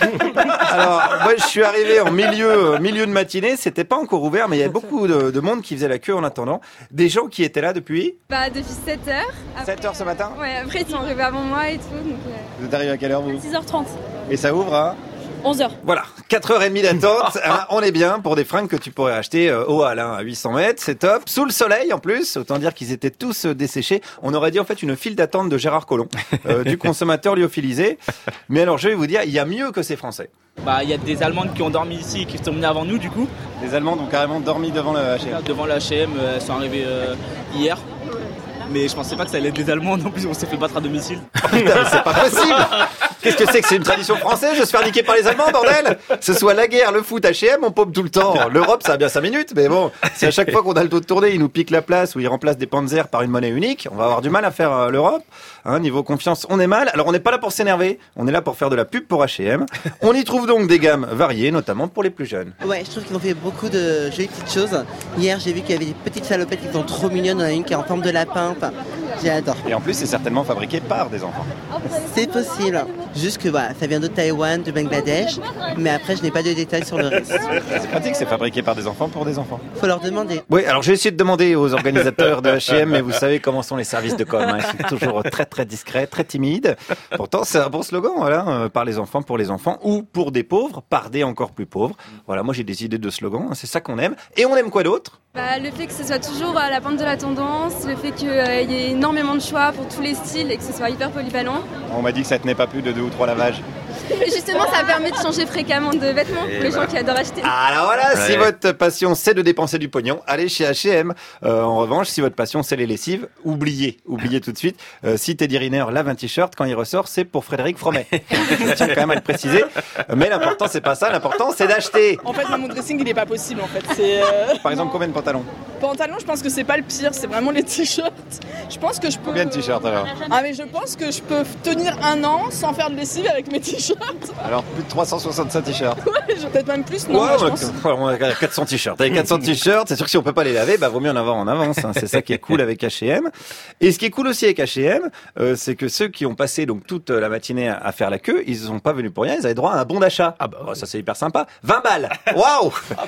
Alors, moi, je suis arrivé en milieu de matinée, c'était pas encore ouvert, mais il y avait beaucoup de monde qui faisait la queue en attendant. Des gens qui étaient là depuis? Depuis 7h. 7h ce matin? Ouais, après ils sont arrivés avant moi et tout. Donc, Vous êtes arrivé à quelle heure, vous? 6h30. Et ça ouvre à 11h. Voilà, 4h30 d'attente. On est bien pour des fringues que tu pourrais acheter au Hall à 800 mètres, c'est top. Sous le soleil en plus, autant dire qu'ils étaient tous desséchés. On aurait dit en fait une file d'attente de Gérard Collomb, du consommateur lyophilisé. Mais alors je vais vous dire, il y a mieux que ces Français. Il y a des Allemandes qui ont dormi ici et qui sont venues avant nous du coup. Les Allemandes ont carrément dormi devant le H&M. Devant le H&M, elles sont arrivées hier. Mais je pensais pas que ça allait être des Allemandes, en plus on s'est fait battre à domicile. Oh, putain, mais c'est pas possible. Qu'est-ce que c'est une tradition française de se faire niquer par les Allemands, bordel? Ce soit la guerre, le foot, H&M, on paume tout le temps. L'Europe, ça a bien 5 minutes, mais bon, si à chaque fois qu'on a le taux de tournée, ils nous piquent la place ou ils remplacent des panzers par une monnaie unique, on va avoir du mal à faire l'Europe. Niveau confiance, on est mal. Alors on n'est pas là pour s'énerver, on est là pour faire de la pub pour H&M. On y trouve donc des gammes variées, notamment pour les plus jeunes. Ouais, je trouve qu'ils ont fait beaucoup de jolies petites choses. Hier, j'ai vu qu'il y avait des petites salopettes qui sont trop mignonnes. Il y en a une qui est en forme de lapin. Enfin, j'adore. Et en plus, c'est certainement fabriqué par des enfants. C'est possible. Juste que ça vient de Taïwan, de Bangladesh. Mais après, je n'ai pas de détails sur le reste. C'est pratique, c'est fabriqué par des enfants pour des enfants. Faut leur demander. Oui, alors j'ai essayé de demander aux organisateurs de H&M, mais vous savez comment sont les services de com. Ils sont toujours très discrets, très timides. Pourtant, c'est un bon slogan, voilà, par les enfants, pour les enfants, ou pour des pauvres, par des encore plus pauvres. Voilà, moi j'ai des idées de slogans, c'est ça qu'on aime. Et on aime quoi d'autre? Le fait que ce soit toujours à la pointe de la tendance, le fait qu'il y ait énormément de choix pour tous les styles et que ce soit hyper polyvalent. On m'a dit que ça tenait pas plus de 2 ou 3 lavages. Et justement, ça permet de changer fréquemment de vêtements pour les gens qui adorent acheter. Alors voilà, si votre passion c'est de dépenser du pognon, allez chez H&M. En revanche, si votre passion c'est les lessives, oubliez tout de suite. Si Teddy Riner lave un t-shirt, quand il ressort, c'est pour Frédéric Fromet. Je tiens quand même à le préciser. Mais l'important c'est pas ça, l'important c'est d'acheter. En fait, mon dressing il est pas possible en fait. Par exemple, combien de pantalons? Pantalons, je pense que c'est pas le pire, c'est vraiment les t-shirts. Je pense que je peux. Combien de t-shirts alors? Mais je pense que je peux tenir 1 an sans faire de lessive avec mes t-shirts. Alors plus de 365 t-shirts. Ouais, peut-être même plus, non? Ouais, je pense. On a 400 t-shirts. Avec 400 t-shirts, c'est sûr que si on peut pas les laver, vaut mieux en avoir en avance. C'est ça qui est cool avec H&M. Et ce qui est cool aussi avec H&M, c'est que ceux qui ont passé donc toute la matinée à faire la queue, ils sont pas venus pour rien, ils avaient droit à un bon d'achat. Ça c'est hyper sympa. 20 balles. Waouh.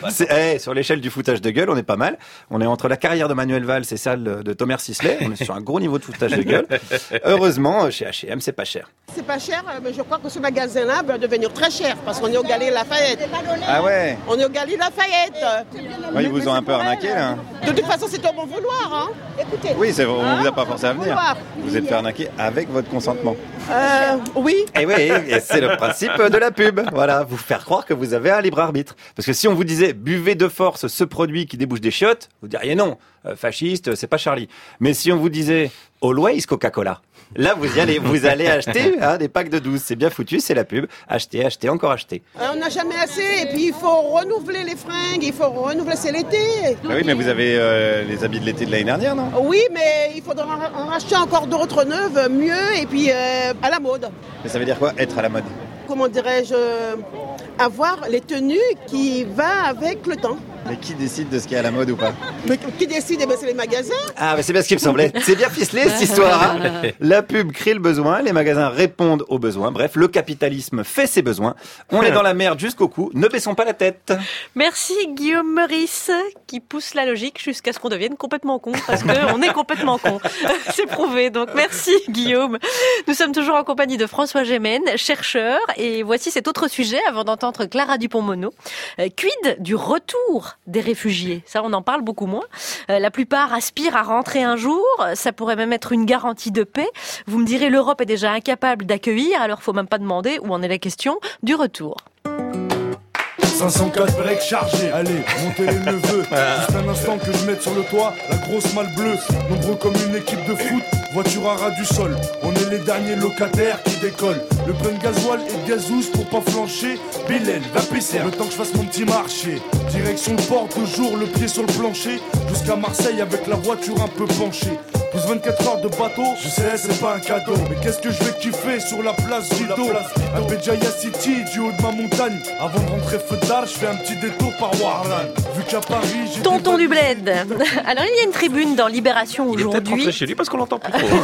Sur l'échelle du foutage de gueule, on est pas mal. On est entre la carrière de Manuel Valls et celle de Thomas Sisley. On est sur un gros niveau de foutage de gueule. Heureusement, chez H&M, c'est pas cher. C'est pas cher, mais je crois que ce magasin-là va devenir très cher parce qu'on est au Galeries Lafayette. Ah ouais? On est au Galeries Lafayette. Ouais, ils vous ont un peu arnaqué là. De toute façon, c'est un bon vouloir. Écoutez. Oui, on vous a pas forcé à venir. Vous êtes fait arnaquer avec votre consentement. Oui. Et oui, et c'est le principe de la pub. Voilà, vous faire croire que vous avez un libre arbitre. Parce que si on vous disait buvez de force ce produit qui débouche des chiottes, vous diriez non. Fasciste, c'est pas Charlie. Mais si on vous disait Always Coca-Cola, Là, vous allez acheter des packs de 12. C'est bien foutu, c'est la pub. Acheter, encore acheter. On n'a jamais assez, et puis il faut renouveler les fringues, il faut renouveler, c'est l'été. Bah oui, mais vous avez les habits de l'été de l'année dernière, non? Oui, mais il faudra en racheter encore d'autres neuves, mieux, et puis à la mode. Mais ça veut dire quoi, être à la mode? Comment dirais-je, avoir les tenues qui vont avec le temps. Mais qui décide de ce qui est à la mode ou pas? Mais qui décide? C'est les magasins. Ah, mais c'est bien ce qui me semblait. C'est bien ficelé, cette histoire. Hein. La pub crée le besoin, les magasins répondent aux besoins. Bref, le capitalisme fait ses besoins. On est dans la merde jusqu'au cou. Ne baissons pas la tête. Merci Guillaume Meurice, qui pousse la logique jusqu'à ce qu'on devienne complètement con, parce qu'on est complètement con. C'est prouvé. Donc merci Guillaume. Nous sommes toujours en compagnie de François Gémen, chercheur. Et voici cet autre sujet avant d'entendre Clara Dupont-Mono. Quid du retour des réfugiés? Ça, on en parle beaucoup moins. La plupart aspirent à rentrer un jour. Ça pourrait même être une garantie de paix. Vous me direz, l'Europe est déjà incapable d'accueillir, alors faut même pas demander où en est la question du retour. 504 breaks chargés, allez, montez les neveux. Juste un instant que je mette sur le toit la grosse malle bleue. Nombreux comme une équipe de foot, voiture à ras du sol. On est les derniers locataires qui décollent. Le plein de gasoil et de gazouze pour pas flancher. Bilal, va pisser, le temps que je fasse mon petit marché. Direction le port, toujours le pied sur le plancher. Jusqu'à Marseille avec la voiture un peu penchée. Plus 24 heures de bateau, je sais c'est pas un cadeau. Mais qu'est-ce que je vais kiffer sur la place Rideau. À Béjaïa City, du haut de ma montagne. Avant de rentrer feu d'Arche, je fais un petit détour par Warlan. Vu qu'à Paris, j'ai Tonton du bled. Alors il y a une tribune dans Libération aujourd'hui. Il est peut-être rentré chez lui parce qu'on l'entend plus trop.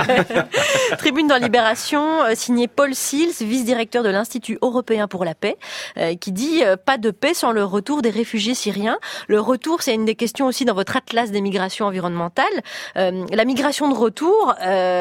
Tribune dans Libération, signée Paul Sils, vice-directeur de l'Institut européen pour la paix, qui dit pas de paix sans le retour des réfugiés syriens. Le retour, c'est une des questions aussi dans votre atlas des migrations environnementales. La migration de retour,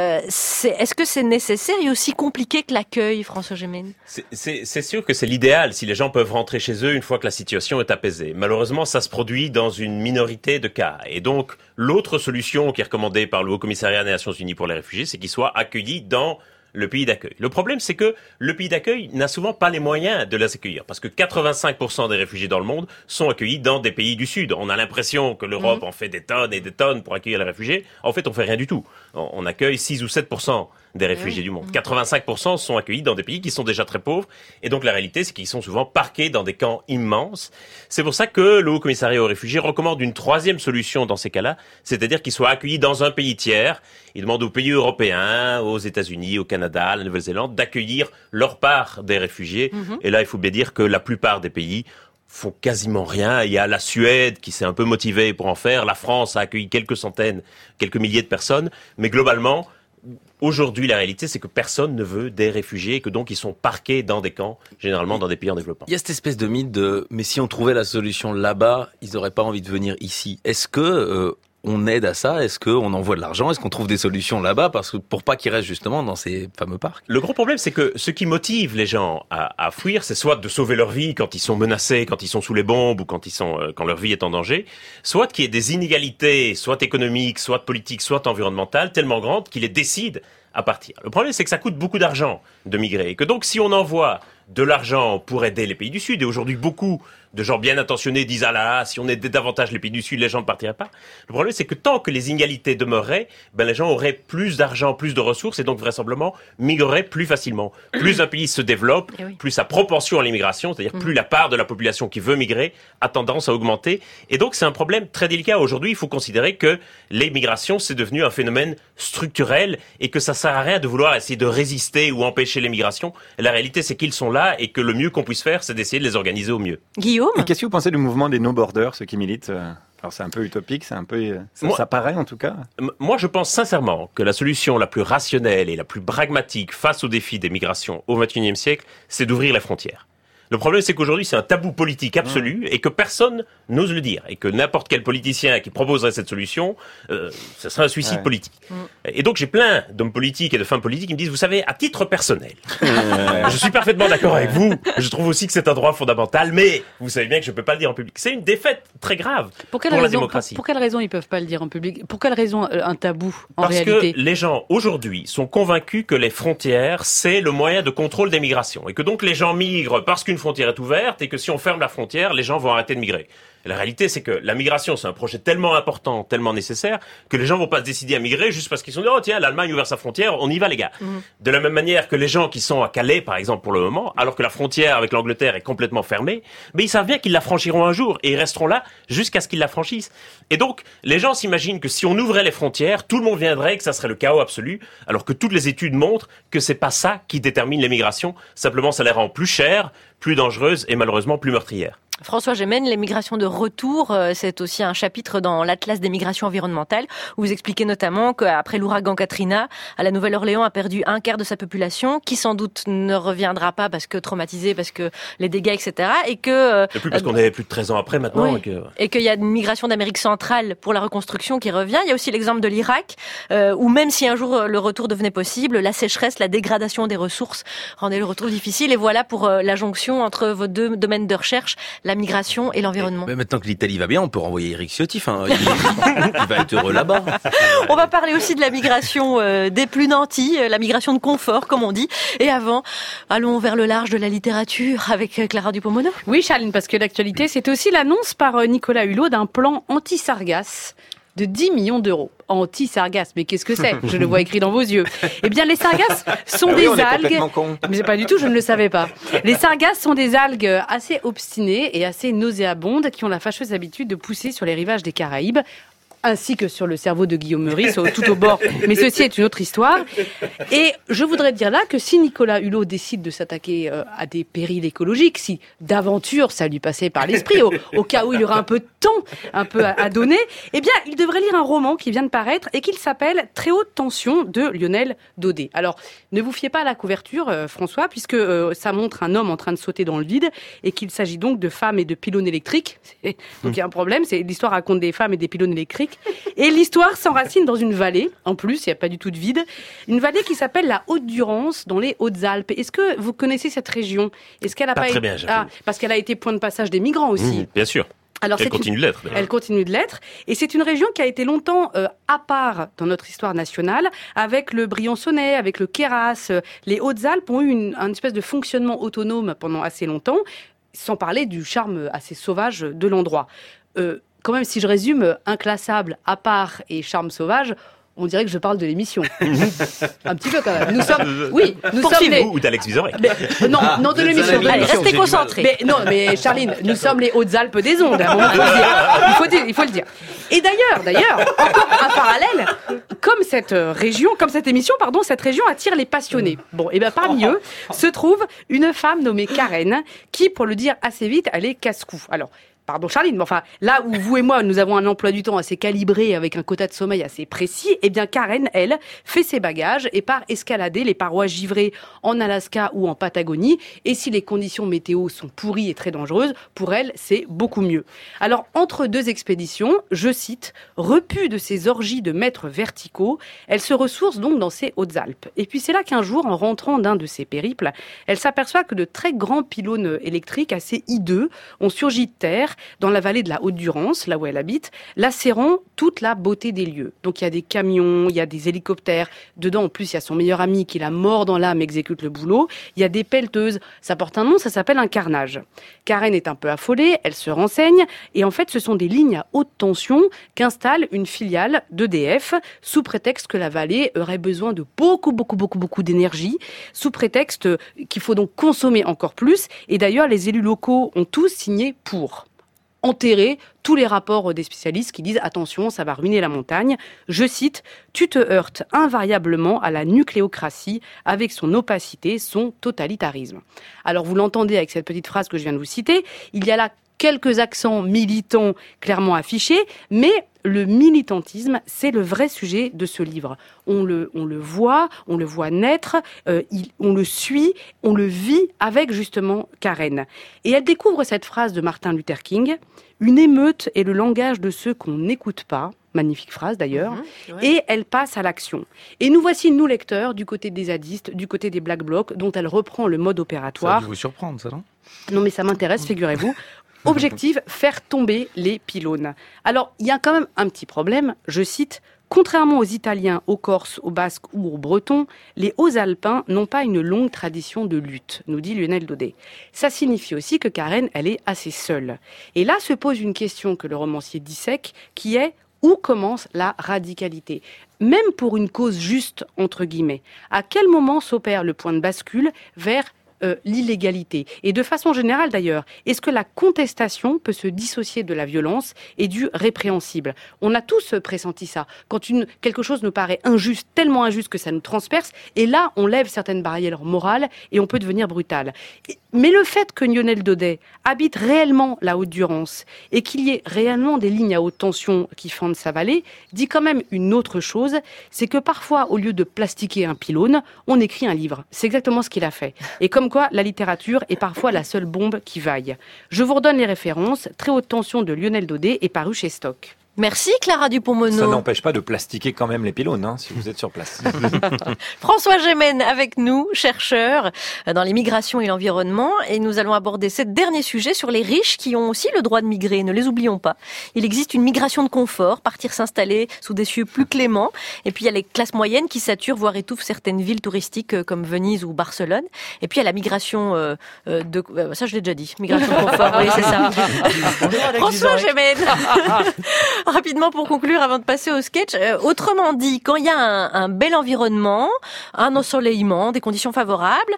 est-ce que c'est nécessaire et aussi compliqué que l'accueil, François Gémen? C'est sûr que c'est l'idéal si les gens peuvent rentrer chez eux une fois que la situation est apaisée. Malheureusement, ça se produit dans une minorité de cas. Et donc, l'autre solution qui est recommandée par le Haut-Commissariat des Nations Unies pour les réfugiés, c'est qu'ils soient accueillis dans le pays d'accueil. Le problème, c'est que le pays d'accueil n'a souvent pas les moyens de les accueillir, parce que 85% des réfugiés dans le monde sont accueillis dans des pays du Sud. On a l'impression que l'Europe en fait des tonnes et des tonnes pour accueillir les réfugiés. En fait, on fait rien du tout. On accueille 6 ou 7% des réfugiés du monde. 85% sont accueillis dans des pays qui sont déjà très pauvres. Et donc, la réalité, c'est qu'ils sont souvent parqués dans des camps immenses. C'est pour ça que le Haut-Commissariat aux réfugiés recommande une troisième solution dans ces cas-là, c'est-à-dire qu'ils soient accueillis dans un pays tiers. Il demande aux pays européens, aux États-Unis, au Canada, à la Nouvelle-Zélande, d'accueillir leur part des réfugiés. Et là, il faut bien dire que la plupart des pays font quasiment rien. Il y a la Suède qui s'est un peu motivée pour en faire. La France a accueilli quelques centaines, quelques milliers de personnes. Mais globalement, aujourd'hui, la réalité, c'est que personne ne veut des réfugiés et que donc ils sont parqués dans des camps, généralement dans des pays en développement. Il y a cette espèce de mythe de « mais si on trouvait la solution là-bas, ils n'auraient pas envie de venir ici ». Est-ce que on aide à ça? Est-ce qu'on envoie de l'argent? Est-ce qu'on trouve des solutions là-bas pour pas qu'ils restent justement dans ces fameux parcs? Le gros problème, c'est que ce qui motive les gens à fuir, c'est soit de sauver leur vie quand ils sont menacés, quand ils sont sous les bombes ou quand leur vie est en danger, soit qu'il y ait des inégalités, soit économiques, soit politiques, soit environnementales, tellement grandes qu'ils les décident à partir. Le problème, c'est que ça coûte beaucoup d'argent de migrer et que donc si on envoie de l'argent pour aider les pays du Sud, et aujourd'hui beaucoup de gens bien intentionnés disent « Ah là, si on aidait davantage les pays du Sud, les gens ne partiraient pas ». Le problème, c'est que tant que les inégalités demeureraient, les gens auraient plus d'argent, plus de ressources, et donc vraisemblablement migreraient plus facilement. Plus un pays se développe, plus sa propension à l'immigration, c'est-à-dire plus la part de la population qui veut migrer a tendance à augmenter. Et donc c'est un problème très délicat. Aujourd'hui, il faut considérer que l'immigration, c'est devenu un phénomène structurel et que ça sert à rien de vouloir essayer de résister ou empêcher l'immigration. La réalité, c'est qu'ils sont là et que le mieux qu'on puisse faire, c'est d'essayer de les organiser au mieux. Guillaume ? Et qu'est-ce que vous pensez du mouvement des no-borders, ceux qui militent Alors c'est un peu utopique, c'est un peu... Ça paraît en tout cas. Moi je pense sincèrement que la solution la plus rationnelle et la plus pragmatique face au défi des migrations au XXIe siècle, c'est d'ouvrir les frontières. Le problème, c'est qu'aujourd'hui, c'est un tabou politique absolu et que personne n'ose le dire. Et que n'importe quel politicien qui proposerait cette solution, ce serait un suicide politique. Et donc, j'ai plein d'hommes politiques et de femmes politiques qui me disent, vous savez, à titre personnel, je suis parfaitement d'accord avec vous. Je trouve aussi que c'est un droit fondamental, mais vous savez bien que je ne peux pas le dire en public. C'est une défaite très grave pour la démocratie. Pour quelle raison ils ne peuvent pas le dire en public? Pour quelle raison un tabou en réalité? Parce que les gens, aujourd'hui, sont convaincus que les frontières, c'est le moyen de contrôle des migrations. Et que donc, les gens migrent parce qu'une frontière est ouverte et que si on ferme la frontière, les gens vont arrêter de migrer. Et la réalité, c'est que la migration, c'est un projet tellement important, tellement nécessaire, que les gens vont pas se décider à migrer juste parce qu'ils sont dit, oh tiens, l'Allemagne a ouvert sa frontière, on y va les gars. De la même manière que les gens qui sont à Calais, par exemple, pour le moment, alors que la frontière avec l'Angleterre est complètement fermée, mais ils savent bien qu'ils la franchiront un jour, et ils resteront là jusqu'à ce qu'ils la franchissent. Et donc, les gens s'imaginent que si on ouvrait les frontières, tout le monde viendrait, que ça serait le chaos absolu, alors que toutes les études montrent que c'est pas ça qui détermine les migrations, simplement ça les rend plus chères, plus dangereuses et malheureusement plus meurtrières. François Gémen, les migrations de retour, c'est aussi un chapitre dans l'Atlas des migrations environnementales, où vous expliquez notamment qu'après l'ouragan Katrina, la Nouvelle-Orléans a perdu un quart de sa population, qui sans doute ne reviendra pas parce que traumatisée, parce que les dégâts, etc. Et que... Et plus parce qu'on est plus de 13 ans après maintenant. Oui. Et qu'il y a une migration d'Amérique centrale pour la reconstruction qui revient. Il y a aussi l'exemple de l'Irak, où même si un jour le retour devenait possible, la sécheresse, la dégradation des ressources rendait le retour difficile. Et voilà pour la jonction entre vos deux domaines de recherche, la migration et l'environnement. Mais maintenant que l'Italie va bien, on peut renvoyer Éric Ciotti. Il va être heureux là-bas. On va parler aussi de la migration des plus nantis, la migration de confort, comme on dit. Et avant, allons vers le large de la littérature avec Clara Dupont-Mono. Oui, Charline, parce que l'actualité, c'est aussi l'annonce par Nicolas Hulot d'un plan anti-sargasses de 10 millions d'euros. Anti-sargasses, mais qu'est-ce que c'est? Je le vois écrit dans vos yeux. Eh bien, les sargasses sont des algues... Mais pas du tout, je ne le savais pas. Les sargasses sont des algues assez obstinées et assez nauséabondes qui ont la fâcheuse habitude de pousser sur les rivages des Caraïbes, ainsi que sur le cerveau de Guillaume Meurice, tout au bord. Mais ceci est une autre histoire. Et je voudrais dire là que si Nicolas Hulot décide de s'attaquer à des périls écologiques, si d'aventure ça lui passait par l'esprit, au cas où il aurait un peu de temps, un peu à donner, eh bien, il devrait lire un roman qui vient de paraître et qui s'appelle Très haute tension de Lionel Daudet. Alors, ne vous fiez pas à la couverture, François, puisque ça montre un homme en train de sauter dans le vide et qu'il s'agit donc de femmes et de pylônes électriques. Donc il y a un problème, c'est l'histoire raconte des femmes et des pylônes électriques. Et l'histoire s'enracine dans une vallée. En plus, il n'y a pas du tout de vide. Une vallée qui s'appelle la Haute-Durance, dans les Hautes-Alpes. Est-ce que vous connaissez cette région? Est-ce qu'elle a pas très bien, parce qu'elle a été point de passage des migrants aussi. Bien sûr. Alors, elle continue de l'être. Elle continue de l'être. Et c'est une région qui a été longtemps à part dans notre histoire nationale, avec le Briançonnais, avec le Queyras. Les Hautes-Alpes ont eu un espèce de fonctionnement autonome pendant assez longtemps, sans parler du charme assez sauvage de l'endroit. Quand même, si je résume, inclassable, à part et charme sauvage, on dirait que je parle de l'émission. Un petit peu quand même. Nous sommes les... Ou d'Alex Vizorek. Non, de l'émission. Allez, restez concentrés. Mais Charline, nous sommes les Hautes-Alpes des ondes. À un moment, il faut le dire. Et d'ailleurs, encore un parallèle, comme cette émission, cette région attire les passionnés. Bon, et bien parmi eux se trouve une femme nommée Karen, qui, pour le dire assez vite, elle est casse-cou. Alors, pardon Charline, mais enfin, là où vous et moi, nous avons un emploi du temps assez calibré, avec un quota de sommeil assez précis, eh bien Karen, elle, fait ses bagages et part escalader les parois givrées en Alaska ou en Patagonie. Et si les conditions météo sont pourries et très dangereuses, pour elle, c'est beaucoup mieux. Alors, entre deux expéditions, je cite, repue de ses orgies de mètres verticaux, elle se ressource donc dans ces Hautes-Alpes. Et puis c'est là qu'un jour, en rentrant d'un de ses périples, elle s'aperçoit que de très grands pylônes électriques assez hideux ont surgi de terre dans la vallée de la Haute-Durance, là où elle habite, lacérant toute la beauté des lieux. Donc il y a des camions, il y a des hélicoptères, dedans en plus il y a son meilleur ami qui la mort dans l'âme exécute le boulot, il y a des pelleteuses, ça porte un nom, ça s'appelle un carnage. Karen est un peu affolée, elle se renseigne, et en fait ce sont des lignes à haute tension qu'installe une filiale d'EDF, sous prétexte que la vallée aurait besoin de beaucoup d'énergie, sous prétexte qu'il faut donc consommer encore plus, et d'ailleurs les élus locaux ont tous signé pour enterrer tous les rapports des spécialistes qui disent « Attention, ça va ruiner la montagne ». Je cite « Tu te heurtes invariablement à la nucléocratie avec son opacité, son totalitarisme ». Alors vous l'entendez avec cette petite phrase que je viens de vous citer, il y a là quelques accents militants clairement affichés, mais le militantisme, c'est le vrai sujet de ce livre. On le voit naître, on le suit, on le vit avec justement Karen. Et elle découvre cette phrase de Martin Luther King, « Une émeute est le langage de ceux qu'on n'écoute pas ». Magnifique phrase d'ailleurs. Et elle passe à l'action. Et nous voici, nous lecteurs, du côté des zadistes, du côté des Black Blocs, dont elle reprend le mode opératoire. Ça a dû vous surprendre, ça, non? Non, mais ça m'intéresse, figurez-vous. Objectif, faire tomber les pylônes. Alors, il y a quand même un petit problème, je cite, Contrairement aux Italiens, aux Corses, aux Basques ou aux Bretons, les Hauts-Alpins n'ont pas une longue tradition de lutte, nous dit Lionel Daudet. Ça signifie aussi que Karen, elle est assez seule. Et là se pose une question que le romancier dissèque, qui est où commence la radicalité ? Même pour une cause juste, entre guillemets. À quel moment s'opère le point de bascule vers l'illégalité ? Et de façon générale d'ailleurs, est-ce que la contestation peut se dissocier de la violence et du répréhensible ? On a tous pressenti ça. Quand quelque chose nous paraît injuste, tellement injuste que ça nous transperce, et là on lève certaines barrières morales et on peut devenir brutal. Mais le fait que Lionel Daudet habite réellement la Haute-Durance et qu'il y ait réellement des lignes à haute tension qui fendent sa vallée, dit quand même une autre chose, c'est que parfois, au lieu de plastiquer un pylône, on écrit un livre. C'est exactement ce qu'il a fait. Et comme quoi, la littérature est parfois la seule bombe qui vaille. Je vous redonne les références. Très haute tension de Lionel Daudet est paru chez Stock. Merci Clara Dupont-Mono. Ça n'empêche pas de plastiquer quand même les pylônes, si vous êtes sur place. François Gémen avec nous, chercheur dans les migrations et l'environnement. Et nous allons aborder ce dernier sujet sur les riches qui ont aussi le droit de migrer. Ne les oublions pas. Il existe une migration de confort, partir s'installer sous des cieux plus cléments. Et puis il y a les classes moyennes qui saturent, voire étouffent certaines villes touristiques comme Venise ou Barcelone. Et puis il y a la migration ça je l'ai déjà dit. Migration de confort, oui c'est ça. François Gémen. Rapidement pour conclure, avant de passer au sketch, autrement dit, quand il y a un bel environnement, un ensoleillement, des conditions favorables,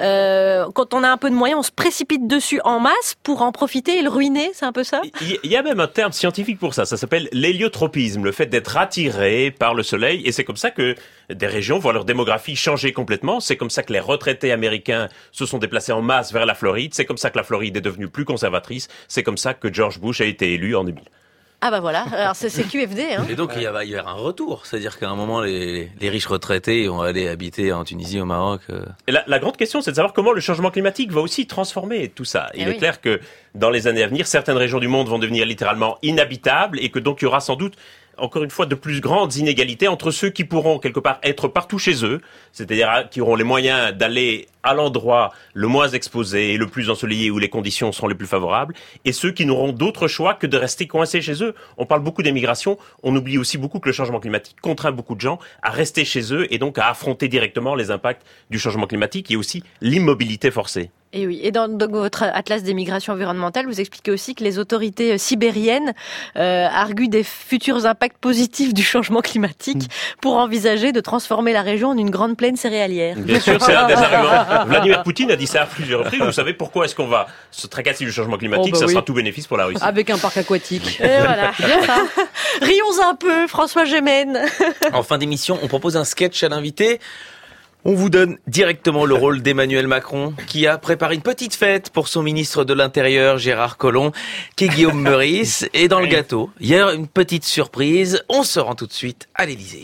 quand on a un peu de moyens, on se précipite dessus en masse pour en profiter et le ruiner, c'est un peu ça ? Il y a même un terme scientifique pour ça, ça s'appelle l'héliotropisme, le fait d'être attiré par le soleil, et c'est comme ça que des régions voient leur démographie changer complètement, c'est comme ça que les retraités américains se sont déplacés en masse vers la Floride, c'est comme ça que la Floride est devenue plus conservatrice, c'est comme ça que George Bush a été élu en 2000. Ah bah voilà, alors c'est QFD. Et donc il va y avoir un retour, c'est-à-dire qu'à un moment les riches retraités vont aller habiter en Tunisie, au Maroc. Et la grande question, c'est de savoir comment le changement climatique va aussi transformer tout ça. Il est clair que dans les années à venir, certaines régions du monde vont devenir littéralement inhabitables et que donc il y aura sans doute encore une fois, de plus grandes inégalités entre ceux qui pourront quelque part être partout chez eux, c'est-à-dire qui auront les moyens d'aller à l'endroit le moins exposé et le plus ensoleillé où les conditions seront les plus favorables, et ceux qui n'auront d'autre choix que de rester coincés chez eux. On parle beaucoup d'émigration, on oublie aussi beaucoup que le changement climatique contraint beaucoup de gens à rester chez eux et donc à affronter directement les impacts du changement climatique et aussi l'immobilité forcée. Et oui, et dans votre atlas des migrations environnementales, vous expliquez aussi que les autorités sibériennes arguent des futurs impacts positifs du changement climatique pour envisager de transformer la région en une grande plaine céréalière. Bien sûr, c'est un des arguments. Vladimir Poutine a dit ça à plusieurs reprises. Vous savez pourquoi est-ce qu'on va se tracasser du changement climatique ? Ça sera tout bénéfice pour la Russie. Avec un parc aquatique. Et voilà, bien ça. Rions un peu, François Gémen. En fin d'émission, on propose un sketch à l'invité. On vous donne directement le rôle d'Emmanuel Macron, qui a préparé une petite fête pour son ministre de l'Intérieur, Gérard Collomb, qui est Guillaume Meurice. Et dans le gâteau, il y a une petite surprise. On se rend tout de suite à l'Élysée.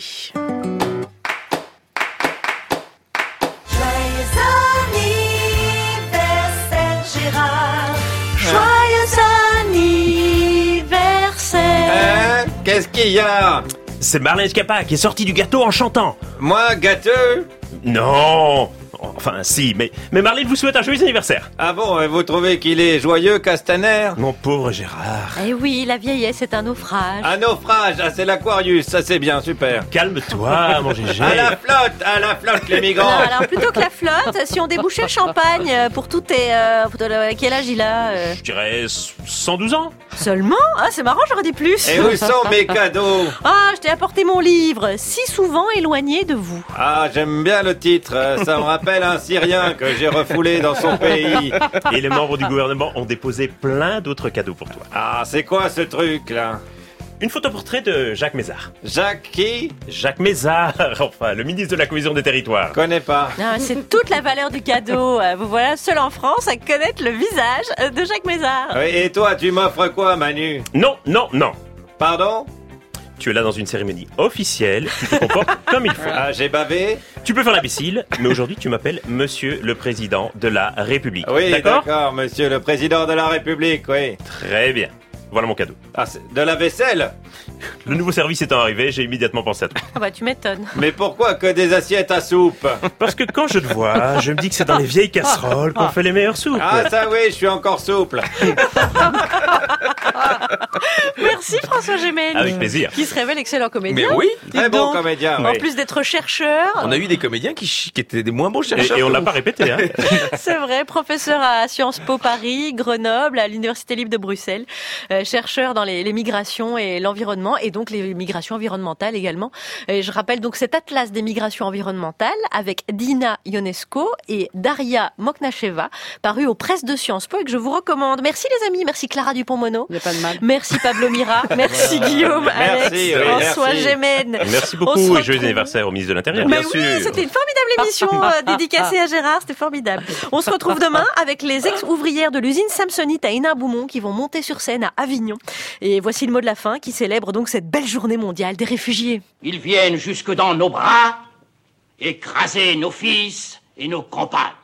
Joyeux anniversaire. Qu'est-ce qu'il y a ? C'est Marlène Schiappa qui est sortie du gâteau en chantant. Moi, gâteux ? Non. Enfin, si, mais Marlène vous souhaite un joyeux anniversaire. Ah bon, vous trouvez qu'il est joyeux, Castaner ? Mon pauvre Gérard. Eh oui, la vieillesse est un naufrage. Un naufrage, c'est l'Aquarius, ça c'est bien, super. Calme-toi, mon Gégé. À la flotte, les migrants. Non, alors plutôt que la flotte, si on débouchait le champagne pour tout et... quel âge il a Je dirais 112 ans. Seulement ? Ah, c'est marrant, j'aurais dit plus. Et où sont mes cadeaux ? Ah, je t'ai apporté mon livre, Si souvent éloigné de vous. Ah, j'aime bien le titre, ça me rappelle un Syrien que j'ai refoulé dans son pays. Et les membres du gouvernement ont déposé plein d'autres cadeaux pour toi. Ah, c'est quoi ce truc-là ? Une photoportrait de Jacques Mézard. Jacques qui ? Jacques Mézard, enfin, le ministre de la Cohésion des Territoires. Connais pas. Ah, c'est toute la valeur du cadeau. Vous voilà seul en France à connaître le visage de Jacques Mézard. Oui, et toi, tu m'offres quoi, Manu ? Non. Pardon ? Tu es là dans une cérémonie officielle, tu te comportes comme il faut. Ah, j'ai bavé ? Tu peux faire l'imbécile, mais aujourd'hui tu m'appelles Monsieur le Président de la République. Oui, d'accord, Monsieur le Président de la République, oui. Très bien. Voilà mon cadeau. Ah, c'est de la vaisselle ? Le nouveau service étant arrivé, j'ai immédiatement pensé à toi. Ah bah tu m'étonnes. Mais pourquoi que des assiettes à soupe ? Parce que quand je te vois, je me dis que c'est dans les vieilles casseroles qu'on fait les meilleures soupes. Ah ça oui, je suis encore souple. Merci François Gémen. Avec plaisir. Qui se révèle excellent comédien. Mais oui. Très bon comédien. En Oui. plus d'être chercheur. On a eu des comédiens qui étaient des moins bons chercheurs. Et on l'a pas répété, hein. C'est vrai, professeur à Sciences Po Paris, Grenoble, à l'Université libre de Bruxelles, chercheur dans les migrations et l'environnement, et donc les migrations environnementales également. Et je rappelle donc cet atlas des migrations environnementales avec Dina Ionesco et Daria Moknacheva, paru aux presses de Sciences Po et que je vous recommande. Merci les amis, merci Clara Dupont-Mono. Il n'y a pas de mal. Merci Pablo Mira, merci Guillaume, Alex, Merci, François merci. Gémen. Merci On beaucoup se et joyeux retrouve. anniversaire au ministre de l'Intérieur. Mais Bien oui, sûr. c'était une formidable émission dédicacée à Gérard, c'était formidable. On se retrouve demain avec les ex-ouvrières de l'usine Samsonite à Hénin-Beaumont qui vont monter sur scène à Avignon. Et voici le mot de la fin qui célèbre donc cette belle journée mondiale des réfugiés. Ils viennent jusque dans nos bras, écraser nos fils et nos compagnes.